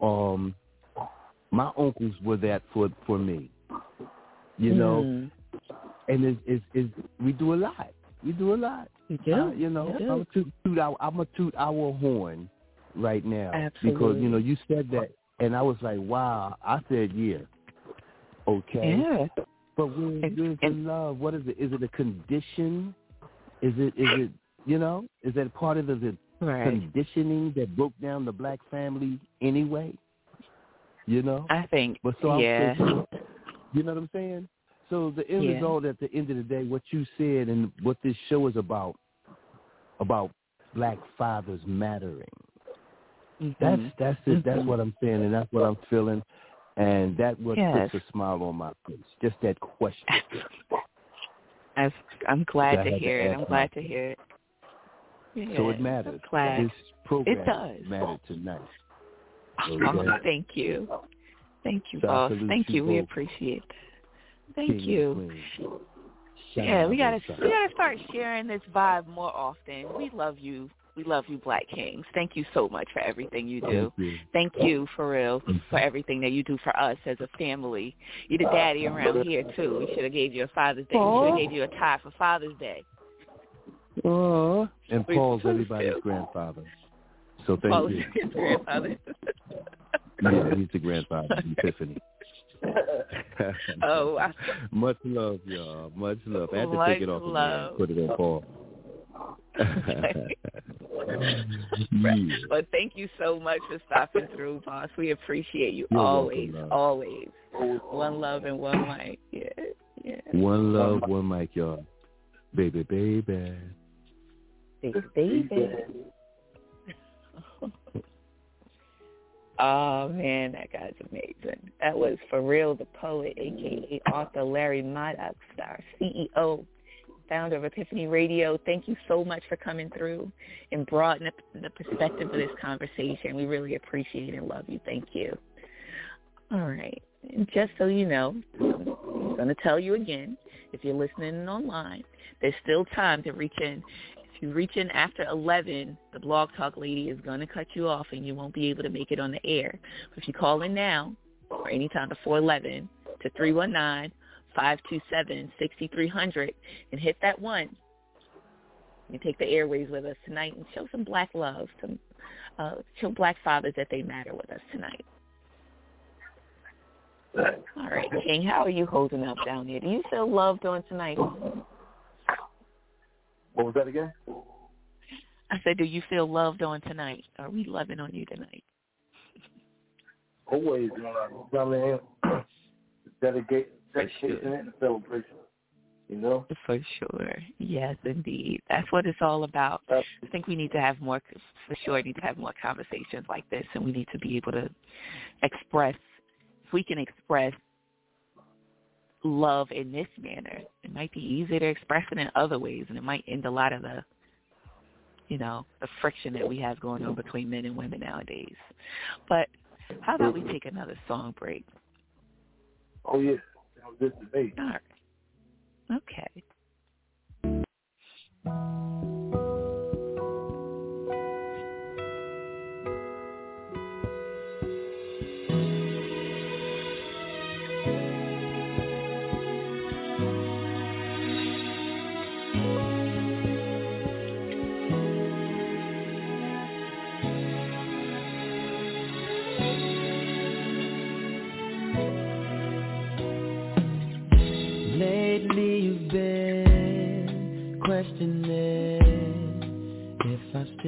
J: My uncles were that for me. And it's we do a lot. We do a lot.
C: We do.
J: I'm gonna toot our horn right now.
C: Absolutely.
J: Because you said that, and I was like, wow. I said, yeah, okay.
C: Yeah.
J: But where's the love? What is it? Is it a condition? Is it is that part of the conditioning that broke down the black family anyway?
C: I think,
J: but so you know what I'm saying? So the end result, at the end of the day, what you said and what this show is about black fathers mattering. That's it. That's what I'm saying, and that's what I'm feeling. And that what puts a smile on my face. Just that question.
C: I'm glad to hear it. I'm glad to hear it. Yeah,
J: so it matters. This program mattered tonight. Okay?
C: Oh, thank you. Thank you, boss. Thank you. We appreciate that. Thank you. Yeah, we gotta start sharing this vibe more often. We love you. We love you, Black Kings. Thank you so much for everything you do. Thank you, for real, for everything that you do for us as a family. You're the daddy around here, too. We should have gave you a Father's Day. We should have gave you a tie for Father's Day.
J: And Paul's everybody's grandfather. So thank you.
C: His grandfather.
J: Yeah, he's the grandfather, Epiphany. Much love, y'all. Much love. I had to take it off of me and put it on Paul.
C: But thank you so much for stopping through, boss. We appreciate you. You're always. One love and one mic. Yeah.
J: One love, one mic, y'all. Baby.
C: Baby. Oh, man, that guy's amazing. That was For Real the Poet, a.k.a. author Larry Maddox, our CEO, founder of Epiphany Radio. Thank you so much for coming through and broadening the perspective of this conversation. We really appreciate and love you. Thank you. All right. And just so you know, I'm going to tell you again, if you're listening online, there's still time to reach in. If you reach in after 11, the Blog Talk lady is going to cut you off and you won't be able to make it on the air. But if you call in now or anytime before 11 to 319-527-6300 and hit that 1, you take the airways with us tonight and show some black love, show black fathers that they matter with us tonight. All right, King, how are you holding up down there? Do you feel loved on tonight?
D: What was that again?
C: I said, do you feel loved on tonight? Are we loving on you tonight?
D: Always, dedication and celebration,
C: For sure. Yes, indeed. That's what it's all about. I think we need to have more, for sure, need to have more conversations like this, and we need to be able to express, if we can express love in this manner, it might be easier to express it in other ways, and it might end a lot of the, the friction that we have going on between men and women nowadays. But how about we take another song break?
D: Oh, yeah. That was good debate.
C: All right. Okay.
K: Lately you've been questioning if I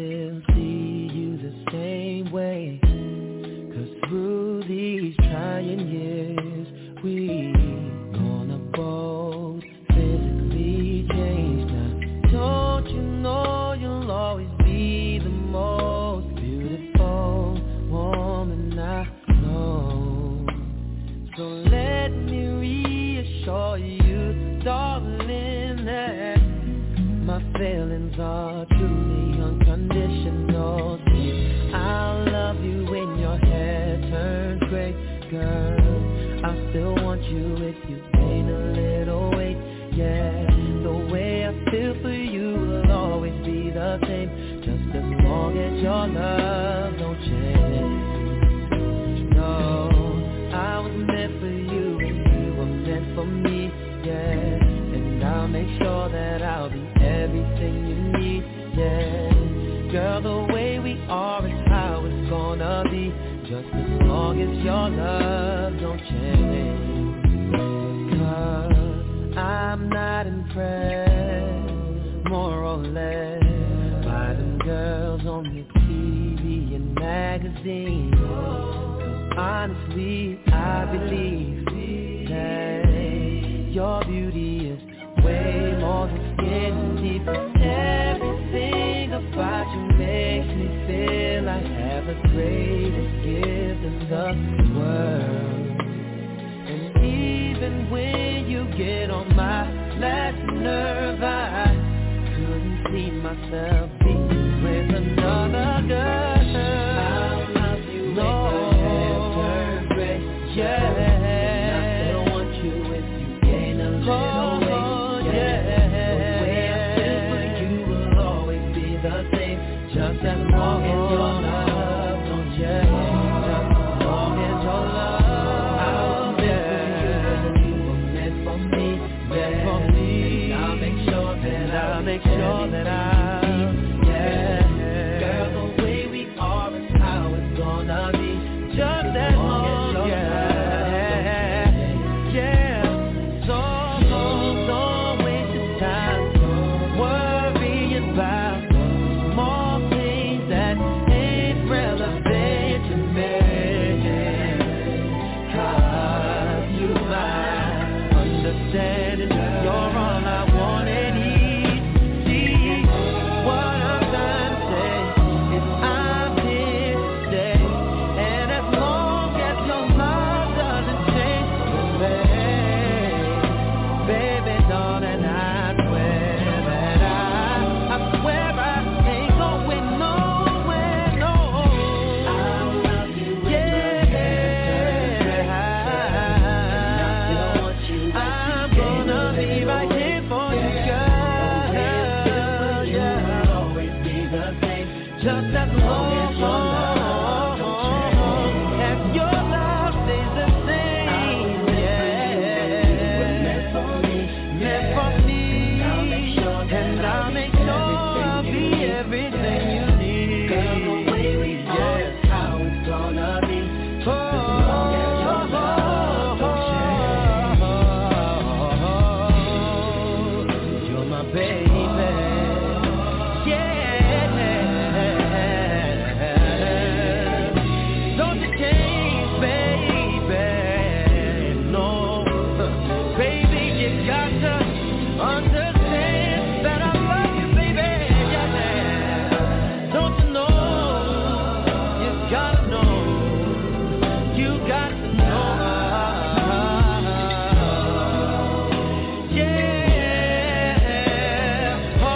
K: million years, we gonna both physically change now. Don't you know you'll always be the most beautiful woman I know? So let me reassure you, darling, that my feelings are truly unconditional. I'll love you when your hair turns gray, girl. I still want you if you gain a little weight, yeah. The way I feel for you will always be the same, just as long as your love don't change. No, I was meant for you and you were meant for me, yeah. And I'll make sure that I'll be everything you need, yeah. Girl, the way we are is how it's gonna be, just as long as your love don't change. 'Cause I'm not impressed, more or less, by them girls on the TV and magazines. 'Cause honestly, I believe that your beauty is way more than skin deep. Everything about you makes me feel I have the greatest gift in the world. And even when you get on my last nerve, I couldn't see myself being with another girl. I'll love you when your hair turns gray, yeah. And I still want you if you gain a little weight, yeah. Just as long as your love don't change, just as long as your love, yeah. You were meant for me, meant for me. And I'll make sure that yeah. Girl, the way we are is how it's gonna be, just as long as your love, yeah. So don't waste your time worrying about more things that ain't relevant to me. 'Cause you might understand it, you're all I want and need. See, what I'm trying to say is I'm here to stay. And as long as your love doesn't change, baby, darling, I swear that I swear I ain't going nowhere, no. I love you, yeah. I'm gonna be right here for you, girl. Yeah, I'll always be the same, just as long as your love don't change. As your love stays the same, yeah. Meant for me, and I'll make sure I'll be everything you need. Girl, the way we are is how it's gonna be, just as long as your love don't change. You're my baby, yeah. Don't you change, baby, no. Baby, you got to understand that I love you, baby, yeah. Don't you know, you gotta know, you got to know, yeah. Oh,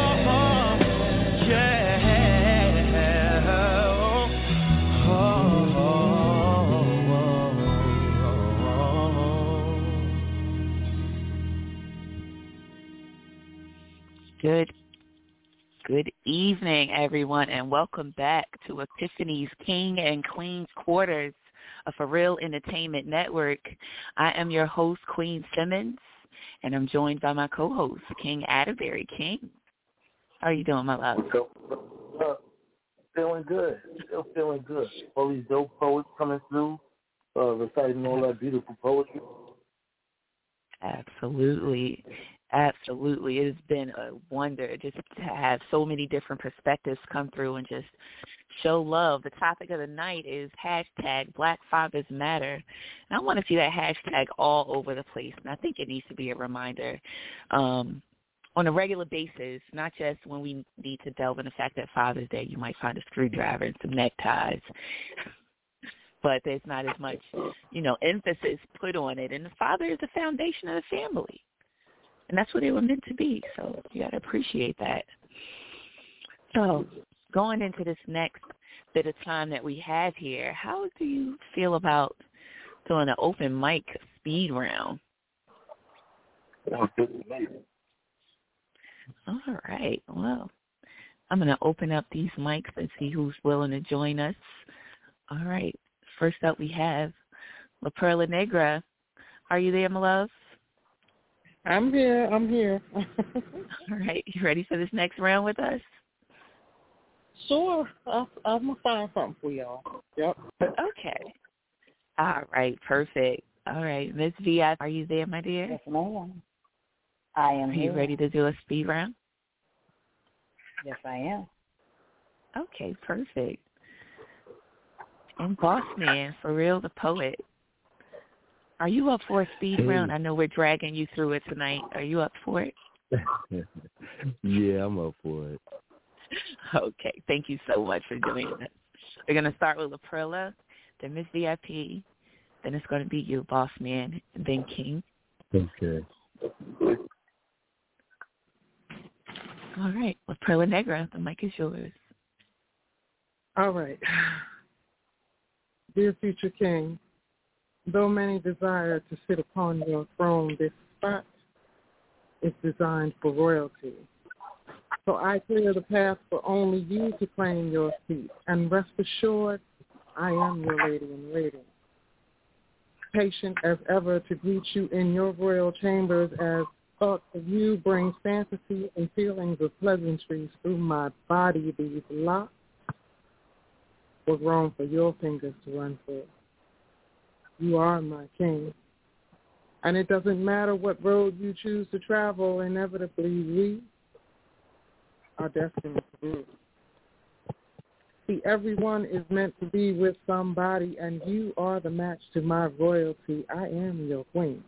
C: yeah. Good evening, everyone, and welcome back to Epiphany's King and Queen's Quarters, a For Real Entertainment Network. I am your host, Queen Simmons, and I'm joined by my co-host, King Atterbury. King, how are you doing, my love?
D: Feeling good. Still feeling good. All these dope poets coming through, reciting all that beautiful poetry.
C: Absolutely. Absolutely. It has been a wonder just to have so many different perspectives come through and just show love. The topic of the night is hashtag Black Fathers Matter. And I want to see that hashtag all over the place. And I think it needs to be a reminder on a regular basis, not just when we need to delve in the fact that Father's Day you might find a screwdriver and some neckties. But there's not as much, emphasis put on it. And the father is the foundation of the family. And that's what they were meant to be. So you got to appreciate that. So going into this next bit of time that we have here, how do you feel about doing an open mic speed round? All right. Well, I'm going to open up these mics and see who's willing to join us. All right. First up, we have La Perla Negra. Are you there, my love?
E: I'm here.
C: All right. You ready for this next round with us?
E: Sure. I'm going to find something for y'all. Yep.
C: Okay. All right. Perfect. All right. Ms. V.I., are you there, my dear?
I: Yes, ma'am. I am here.
C: Are you ready to do a speed round?
I: Yes, I am.
C: Okay. Perfect. And Boss Man, for real, the poet. Are you up for a speed round? I know we're dragging you through it tonight. Are you up for it?
J: Yeah, I'm up for it.
C: Okay. Thank you so much for doing that. We're going to start with La Perla, then Miss VIP, then it's going to be you, Boss Man, and then King.
J: Okay.
C: All right. La Perla Negra, the mic is yours.
E: All right. Dear future king, though many desire to sit upon your throne, this spot is designed for royalty. So I clear the path for only you to claim your seat. And rest assured, I am your lady in waiting. Patient as ever to greet you in your royal chambers as thoughts of you bring fantasy and feelings of pleasantries through my body. These locks were grown for your fingers to run through. You are my king. And it doesn't matter what road you choose to travel, inevitably we are destined to rule. See, everyone is meant to be with somebody, and you are the match to my royalty. I am your queen.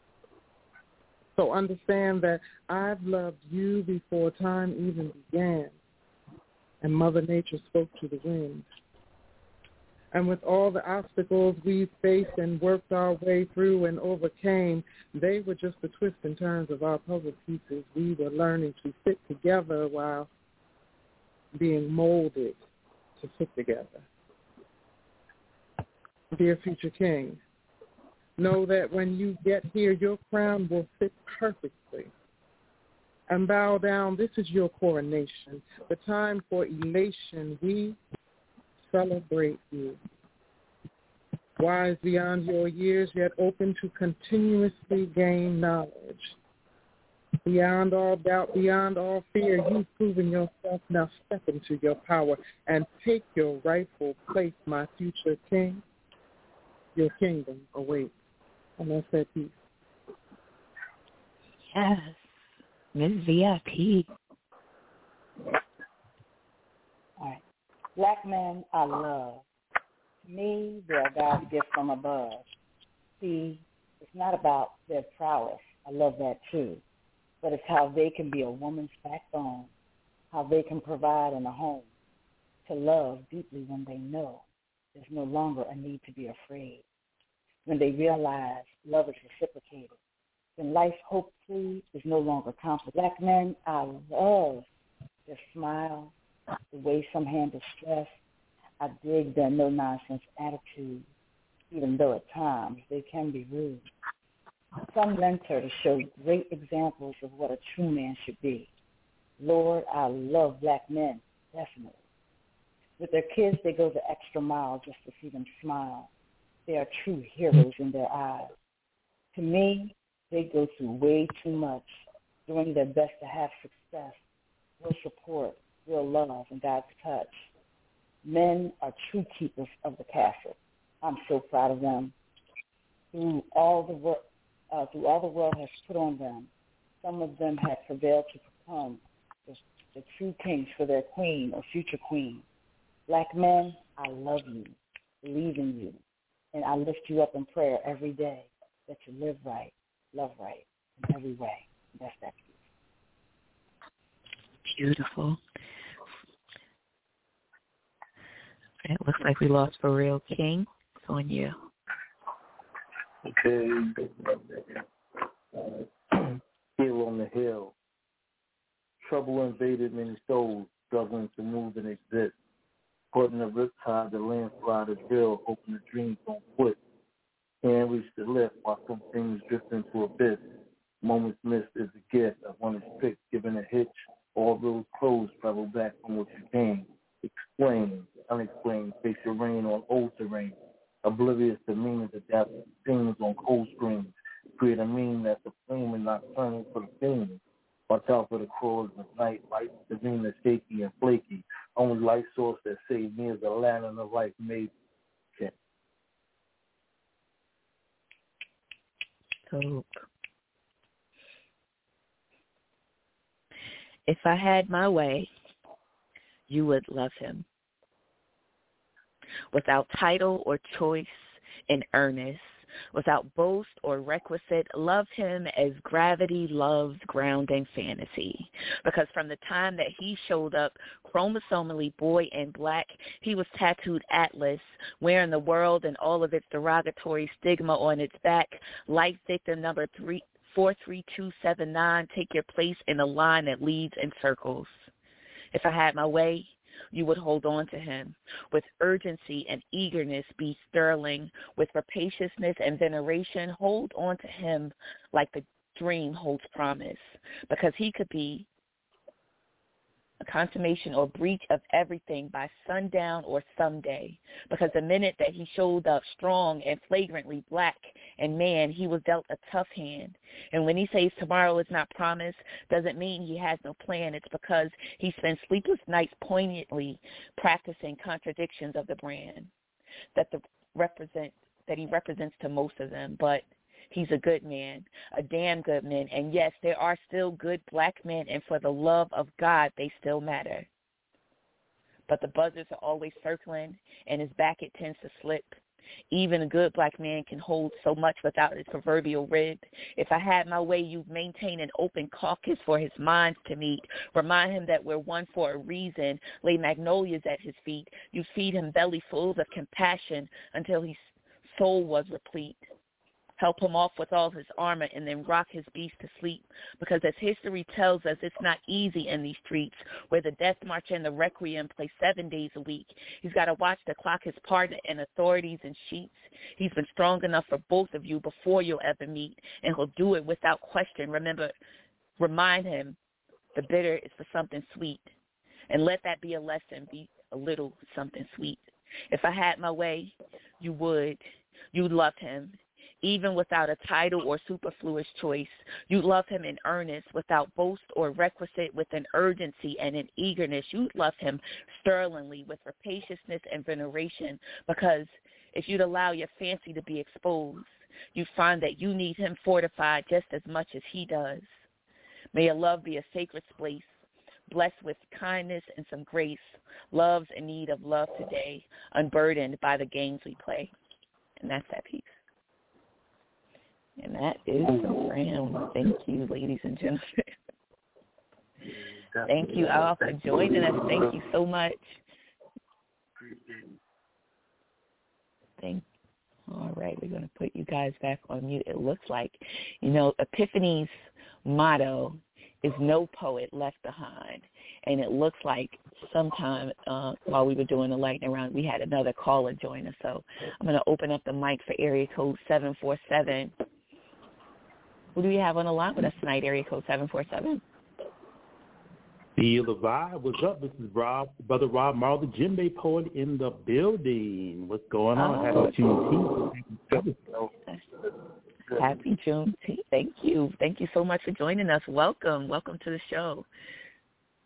E: So understand that I've loved you before time even began, and Mother Nature spoke to the wind. And with all the obstacles we faced and worked our way through and overcame, they were just the twists and turns of our puzzle pieces. We were learning to fit together while being molded to fit together. Dear future king, know that when you get here, your crown will fit perfectly. And bow down, this is your coronation. The time for elation, we celebrate you. Wise beyond your years, yet open to continuously gain knowledge. Beyond all doubt, beyond all fear, you've proven yourself. Now step into your power and take your rightful place, my future king. Your kingdom awaits. And that's that piece.
C: Yes. Ms. VIP.
I: All right. Black men I love. To me, they are God's gift from above. See, it's not about their prowess. I love that too. But it's how they can be a woman's backbone, how they can provide in a home, to love deeply when they know there's no longer a need to be afraid. When they realize love is reciprocated, then life's hopefully is no longer conflict. Black men I love their smile, the way some handle stress. I dig their no-nonsense attitude, even though at times they can be rude. Some mentor to show great examples of what a true man should be. Lord, I love black men, definitely. With their kids, they go the extra mile just to see them smile. They are true heroes in their eyes. To me, they go through way too much, doing their best to have success, real support, real love, and God's touch. Men are true keepers of the castle. I'm so proud of them. Through all the world has put on them, Some of them have prevailed to become the true kings for their queen or future queen. Black men, I love you, believe in you, and I lift you up in prayer every day that you live right, love right in every way. That's that piece.
C: Beautiful. It looks like we lost Pharrell King. It's on you.
D: Okay. Here on the hill. Trouble invaded many souls, struggling to move and exist. Caught in the riptide, the landslide is real, hoping the dreams don't quit. Can't reach the lift while some things drift into abyss. Moments missed is a gift. I one is tricked, given a hitch. All those clothes travel back from what you came. Explain, unexplained, face your rain on old terrain. Oblivious to meanings adapted themes on cold screens. Create a meme that's a flame and not turning for the theme. Watch out for the crawls of night, light, the dream is shaky and flaky. Only light source that saved me is the lantern of life made. Okay.
C: Dope. If I had my way, you would love him. Without title or choice, in earnest, without boast or requisite, love him as gravity loves grounding fantasy. Because from the time that he showed up, chromosomally boy in black, he was tattooed Atlas, wearing the world and all of its derogatory stigma on its back. Life victim number 43279, take your place in a line that leads in circles. If I had my way, you would hold on to him. With urgency and eagerness, be sterling. With rapaciousness and veneration, hold on to him like the dream holds promise. Because he could be a consummation or breach of everything by sundown or someday. Because the minute that he showed up strong and flagrantly black and man, he was dealt a tough hand. And when he says tomorrow is not promised, doesn't mean he has no plan. It's because he spends sleepless nights poignantly practicing contradictions of the brand that he represents to most of them. But he's a good man, a damn good man. And yes, there are still good black men, and for the love of God, they still matter. But the buzzards are always circling, and his back it tends to slip. Even a good black man can hold so much without his proverbial rib. If I had my way, you'd maintain an open caucus for his minds to meet. Remind him that we're one for a reason. Lay magnolias at his feet. You feed him belly fulls of compassion until his soul was replete. Help him off with all his armor and then rock his beast to sleep. Because as history tells us, it's not easy in these streets where the death march and the requiem play 7 days a week. He's got to watch the clock, his partner, and authorities and sheets. He's been strong enough for both of you before you'll ever meet, and he'll do it without question. Remind him the bitter is for something sweet, and let that be a lesson, be a little something sweet. If I had my way, you'd love him. Even without a title or superfluous choice, you love him in earnest, without boast or requisite, with an urgency and an eagerness. You love him sterlingly, with rapaciousness and veneration, because if you'd allow your fancy to be exposed, you find that you need him fortified just as much as he does. May your love be a sacred place, blessed with kindness and some grace. Love's in need of love today, unburdened by the games we play. And that's that piece. And that is the round. Thank you, ladies and gentlemen. Thank you all for joining us. Thank you so much. All right, we're going to put you guys back on mute. It looks like, Epiphany's motto is no poet left behind. And it looks like sometime while we were doing the lightning round, we had another caller join us. So I'm going to open up the mic for area code 747. Who do we have on the line with us tonight, area code 747?
L: Feel the vibe. What's up? This is Brother Rob Marley, Djembe poet in the building. What's going on? Happy Juneteenth.
C: Happy Juneteenth. Thank you. Thank you so much for joining us. Welcome. Welcome to the show.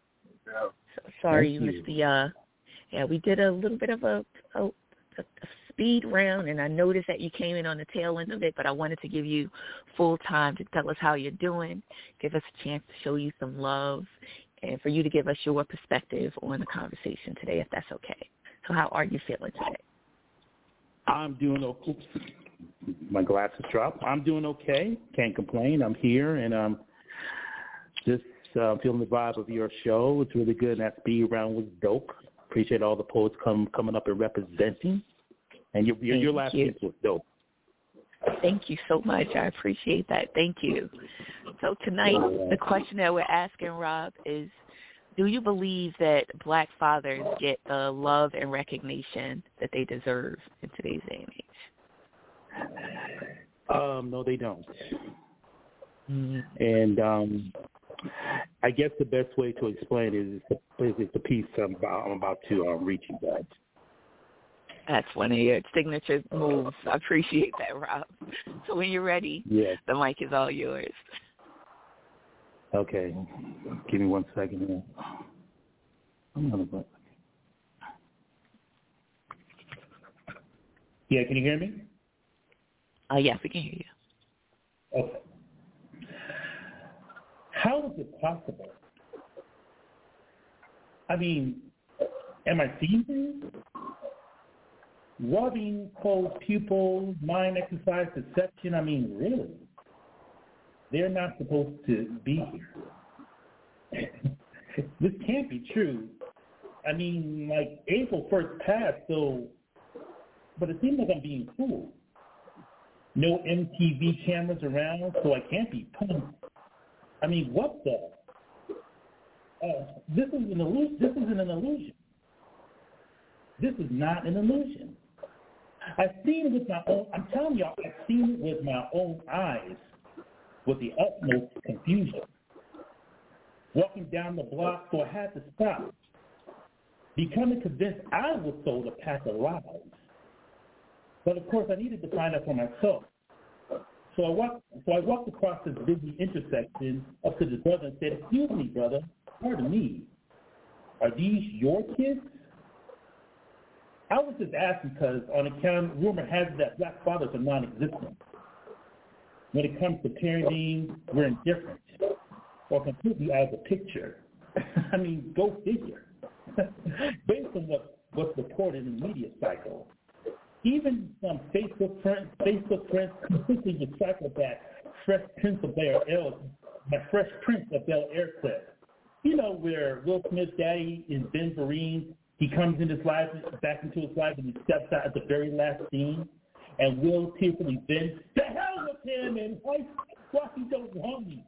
C: So sorry you missed the, we did a little bit of a speed round, and I noticed that you came in on the tail end of it, but I wanted to give you full time to tell us how you're doing, give us a chance to show you some love, and for you to give us your perspective on the conversation today, if that's okay. So how are you feeling today?
L: I'm doing okay. My glasses dropped. I'm doing okay. Can't complain. I'm here, and I'm just feeling the vibe of your show. It's really good, and that speed round was dope. Appreciate all the poets coming up and representing. And your last piece was dope.
C: Thank you so much. I appreciate that. Thank you. So tonight, the question that we're asking, Rob, is do you believe that black fathers get the love and recognition that they deserve in today's day and age?
L: No, they don't. And I guess the best way to explain it is the piece I'm about to reach you guys.
C: That's one of your signature moves. I appreciate that, Rob. So when you're ready, the mic is all yours.
L: Okay. Give me 1 second here. Yeah, can you hear me?
C: Yes, we can hear you.
L: Okay. How is it possible? I mean, am I seeing things? Rubbing closed pupils, mind exercise, deception. I mean, really? They're not supposed to be here. This can't be true. I mean, like, April 1st passed, so, but it seems like I'm being fooled. No MTV cameras around, so I can't be punked. I mean, what the? This is an illusion. This isn't an illusion. This is not an illusion. I've seen it with my own, I'm telling y'all, I've seen it with my own eyes with the utmost confusion. Walking down the block, so I had to stop. Becoming convinced I was sold a pack of lies. But of course, I needed to find out for myself. So I walked across this busy intersection up to this brother and said, "Excuse me, brother, pardon me. Are these your kids?" I was just asking because on account, rumor has it that black fathers are non-existent. When it comes to parenting, we're indifferent or completely out of the picture. I mean, go figure. Based on what's reported in the media cycle. Even some Facebook friends completely recycle that Fresh Prince of Bel-Air clip. You know, where Will Smith's daddy is Ben Vereen. He comes in his life, back into his life, and he steps out at the very last scene. And Will tearfully vents, "The hell with him, and why he don't want me?"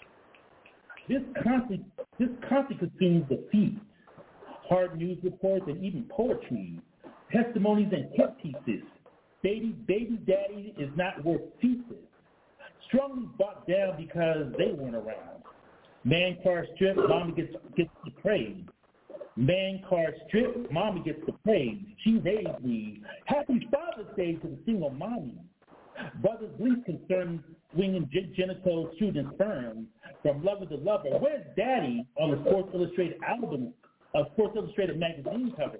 L: This constantly consumes the feed. Hard news reports and even poetry, testimonies and hit pieces. Baby daddy is not worth pieces. Strongly bought down because they weren't around. Man car strip, mommy gets the praise. Man car strip, mommy gets the praise. She raised me. Happy Father's Day to the single mommy. Brothers least concerned winging genitals, shooting sperm. From lover to lover, where's daddy on the Sports Illustrated album, Sports Illustrated magazine cover?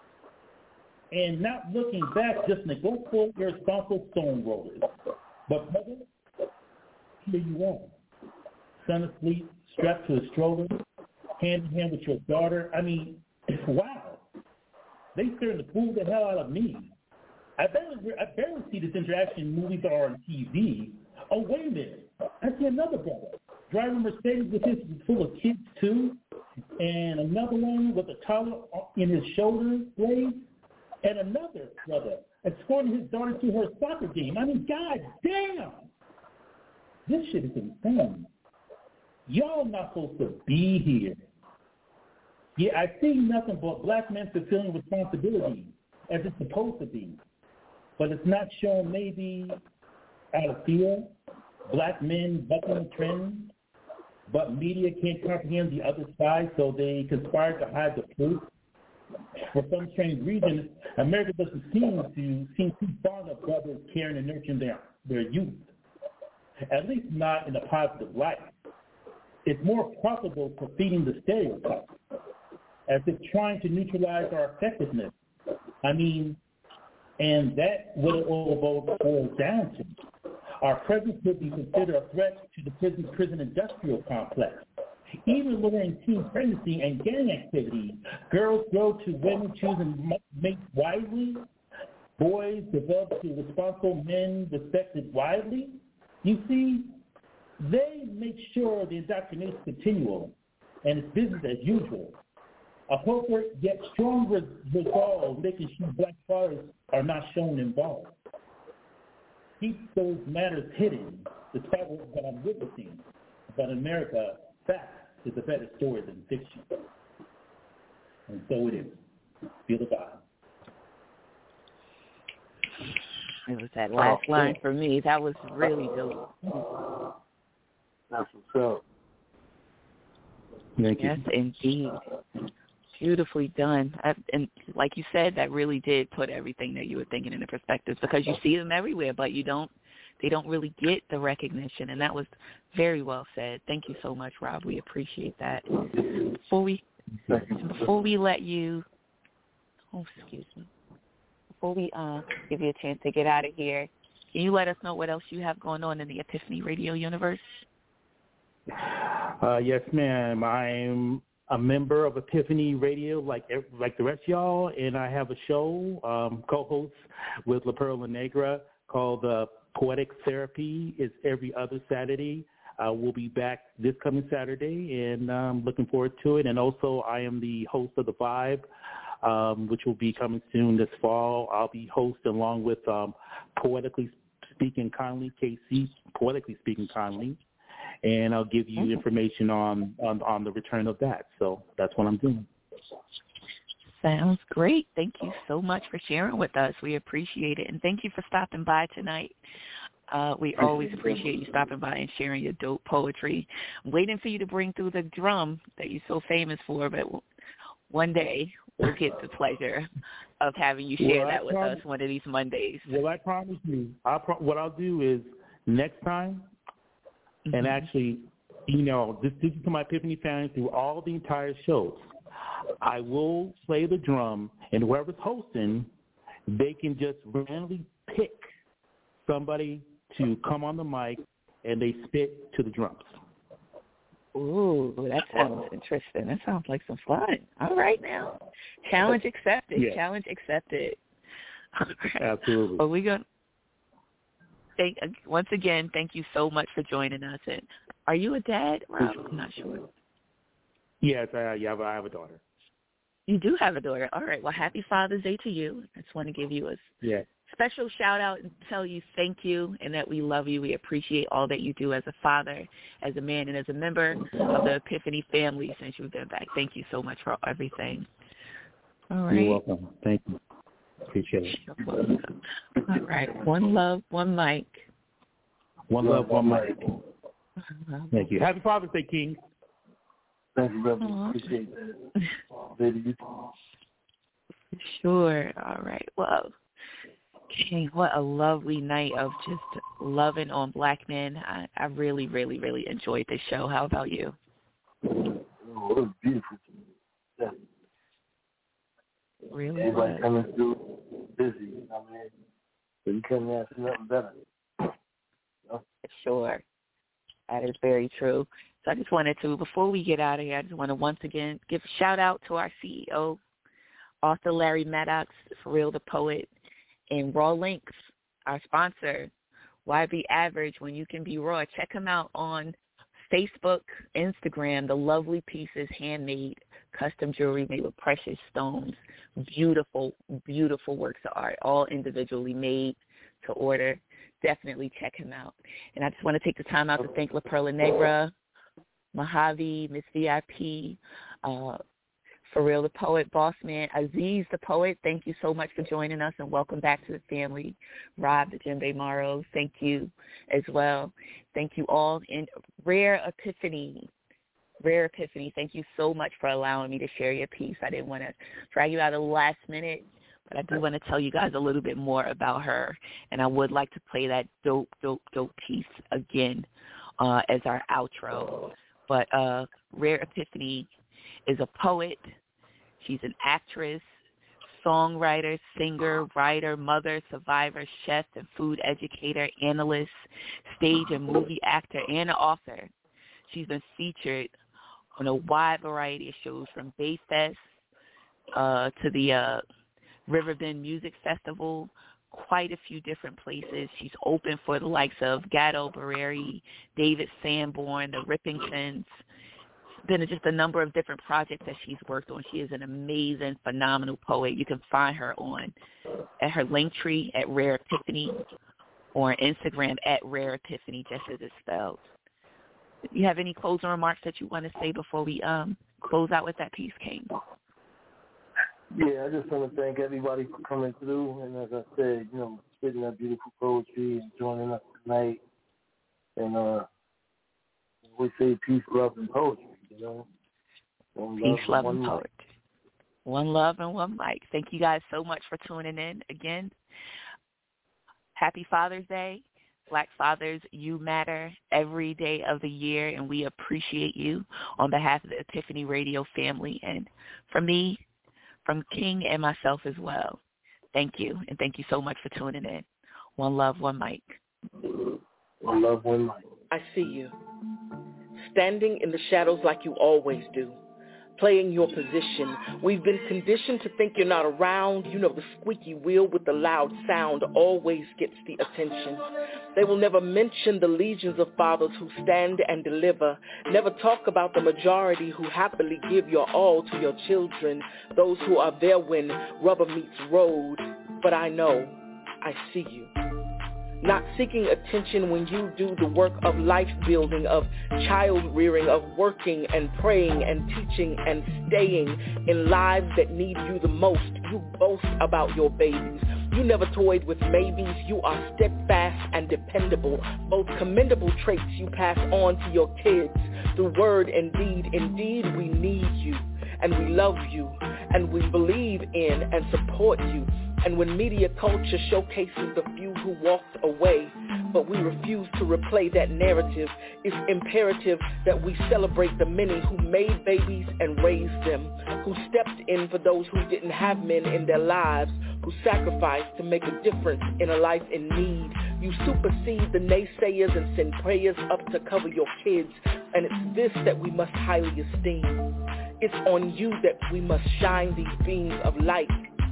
L: And not looking back, just neglectful, irresponsible stonerollers. But mother, here you are. Son asleep, strapped to a stroller, hand in hand with your daughter. I mean, wow. They starting to fool the hell out of me. I barely see this interaction in movies or on TV. Oh, wait a minute. I see another brother driving Mercedes with his full of kids too, and another one with a toddler in his shoulder blades, and another brother escorting his daughter to her soccer game. I mean, god damn! This shit is insane. Y'all not supposed to be here. Yeah, I see nothing but black men fulfilling responsibility as it's supposed to be. But it's not shown maybe out of fear. Black men bucking trends, but media can't comprehend the other side, so they conspire to hide the truth. For some strange reason, America doesn't seem too fond of brothers caring and nurturing their youth, at least not in a positive light. It's more profitable for feeding the stereotypes, as if trying to neutralize our effectiveness. I mean, And that's what it all boils down to. Our presence could be considered a threat to the prison industrial complex. Even during teen pregnancy and gang activities, girls grow to women choosing mates wisely. Boys develop to responsible men respected widely. You see, they make sure the indoctrination is continual and it's business as usual. A corporate yet strong resolve, making sure black fathers are not shown involved. Keep those matters hidden, despite what I'm witnessing. But in America, fact is a better story than fiction. And so it is. Feel the vibe.
C: It was that last line for me. That was really dope.
D: That's what's up.
J: Thank you.
C: Yes, indeed. Beautifully done. And like you said, that really did put everything that you were thinking into perspective, because you see them everywhere, but they don't really get the recognition. And that was very well said. Thank you so much, Rob. We appreciate that. Before we let you, before we give you a chance to get out of here, can you let us know what else you have going on in the Epiphany Radio universe?
L: Yes, ma'am. I'm a member of Epiphany Radio, like the rest of y'all, and I have a show, co-host with La Perla Negra, called Poetic Therapy. It's every other Saturday. We'll be back this coming Saturday, and I'm looking forward to it. And also, I am the host of The Vibe, which will be coming soon this fall. I'll be hosting along with Poetically Speaking Kindly, KC, Poetically Speaking Kindly. And I'll give you information on the return of that. So that's what I'm doing.
C: Sounds great. Thank you so much for sharing with us. We appreciate it. And thank you for stopping by tonight. We always appreciate you stopping by and sharing your dope poetry. I'm waiting for you to bring through the drum that you're so famous for, but one day we'll get the pleasure of having you share that with us one of these Mondays.
L: Well, I promise you, what I'll do is next time, and actually, this is to my Epiphany fans through all the entire shows, I will play the drum, and whoever's hosting, they can just randomly pick somebody to come on the mic, and they spit to the drums.
C: Ooh, that sounds interesting. That sounds like some fun. All right now. Challenge accepted. Yeah. Challenge accepted. Right.
L: Absolutely.
C: Well, we're going to once again, thank you so much for joining us. And are you a dad, Rob? I'm not sure.
L: Yes, I have a daughter.
C: You do have a daughter. All right. Well, happy Father's Day to you. I just want to give you a special shout out and tell you thank you and that we love you. We appreciate all that you do as a father, as a man, and as a member of the Epiphany family since you've been back. Thank you so much for everything. All right.
L: You're welcome. Thank you. Appreciate it.
C: All right. One love, one mic.
L: One love, one mic. Thank you. Happy Father's Day, King.
D: Thank you, brother. Appreciate that. Baby.
C: Sure. All right. Well, King, what a lovely night of just loving on Black men. I really, really, really enjoyed this show. How about you?
D: Oh, it was beautiful to me. Yeah.
C: Really?
D: Everybody coming through busy, so you couldn't ask for nothing better.
C: Sure. That is very true. So I just wanted to, before we get out of here, I just want to once again give a shout out to our CEO, author Larry Maddox, For Real the Poet, and Raw Links, our sponsor. Why be average when you can be raw? Check him out on Facebook, Instagram, the lovely pieces, handmade, custom jewelry made with precious stones. Beautiful, beautiful works of art, all individually made to order. Definitely check him out. And I just want to take the time out to thank La Perla Negra, Mojave, Miss VIP, For Real the Poet, Boss Man, Aziz the Poet, thank you so much for joining us and welcome back to the family. Rob the Djembe Morrow, thank you as well. Thank you all. And Rare Epiphany, thank you so much for allowing me to share your piece. I didn't want to drag you out of the last minute, but I do want to tell you guys a little bit more about her, and I would like to play that dope piece again as our outro. But Rare Epiphany is a poet. She's an actress, songwriter, singer, writer, mother, survivor, chef, and food educator, analyst, stage and movie actor, and author. She's been featured on a wide variety of shows, from Bayfest to the Riverbend Music Festival, quite a few different places. She's opened for the likes of Gato Barreri, David Sanborn, the Rippingtons. Been just a number of different projects that she's worked on. She is an amazing, phenomenal poet. You can find her at her Linktree at Rare Epiphany, or on Instagram at Rare Epiphany, just as it's spelled. Do you have any closing remarks that you want to say before we close out with that piece, King?
D: Yeah, I just want to thank everybody for coming through, and as I said, spitting that beautiful poetry and joining us tonight. And we say peace, love, and poetry.
C: Peace, love, and poetry. One love and one mic. Thank you guys so much for tuning in again. Happy Father's Day. Black fathers, you matter every day of the year, and we appreciate you on behalf of the Epiphany Radio family, and from me, from King and myself as well. Thank you, and thank you so much for tuning in. One love, one mic.
D: One love, one mic.
B: I see you, standing in the shadows like you always do, playing your position. We've been conditioned to think you're not around. The squeaky wheel with the loud sound always gets the attention. They will never mention the legions of fathers who stand and deliver, never talk about the majority who happily give your all to your children, those who are there when rubber meets road. But I know, I see you. Not seeking attention when you do the work of life building, of child rearing, of working and praying and teaching and staying in lives that need you the most. You boast about your babies. You never toyed with maybes. You are steadfast and dependable, both commendable traits you pass on to your kids through word and deed. Indeed, we need you, and we love you, and we believe in and support you. And when media culture showcases the few who walked away, but we refuse to replay that narrative, it's imperative that we celebrate the many who made babies and raised them, who stepped in for those who didn't have men in their lives, who sacrificed to make a difference in a life in need. You supersede the naysayers and send prayers up to cover your kids, and it's this that we must highly esteem. It's on you that we must shine these beams of light,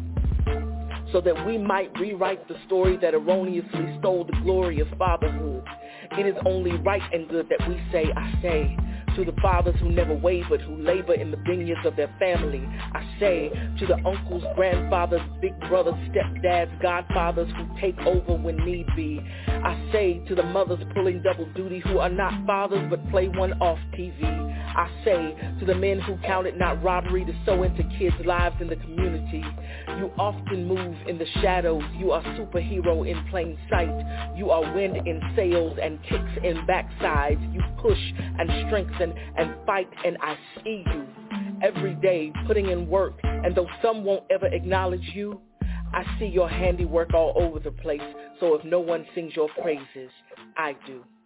B: so that we might rewrite the story that erroneously stole the glory of fatherhood. It is only right and good that we say, I say, to the fathers who never wavered, who labor in the vineyards of their family. I say, to the uncles, grandfathers, big brothers, stepdads, godfathers who take over when need be. I say, to the mothers pulling double duty who are not fathers but play one off TV. I say, to the men who count it not robbery to sow into kids' lives in the community. You often move in the shadows. You are superhero in plain sight. You are wind in sails and kicks in backsides. You push and strengthen and fight, and I see you every day putting in work. And though some won't ever acknowledge you, I see your handiwork all over the place. So if no one sings your praises, I do.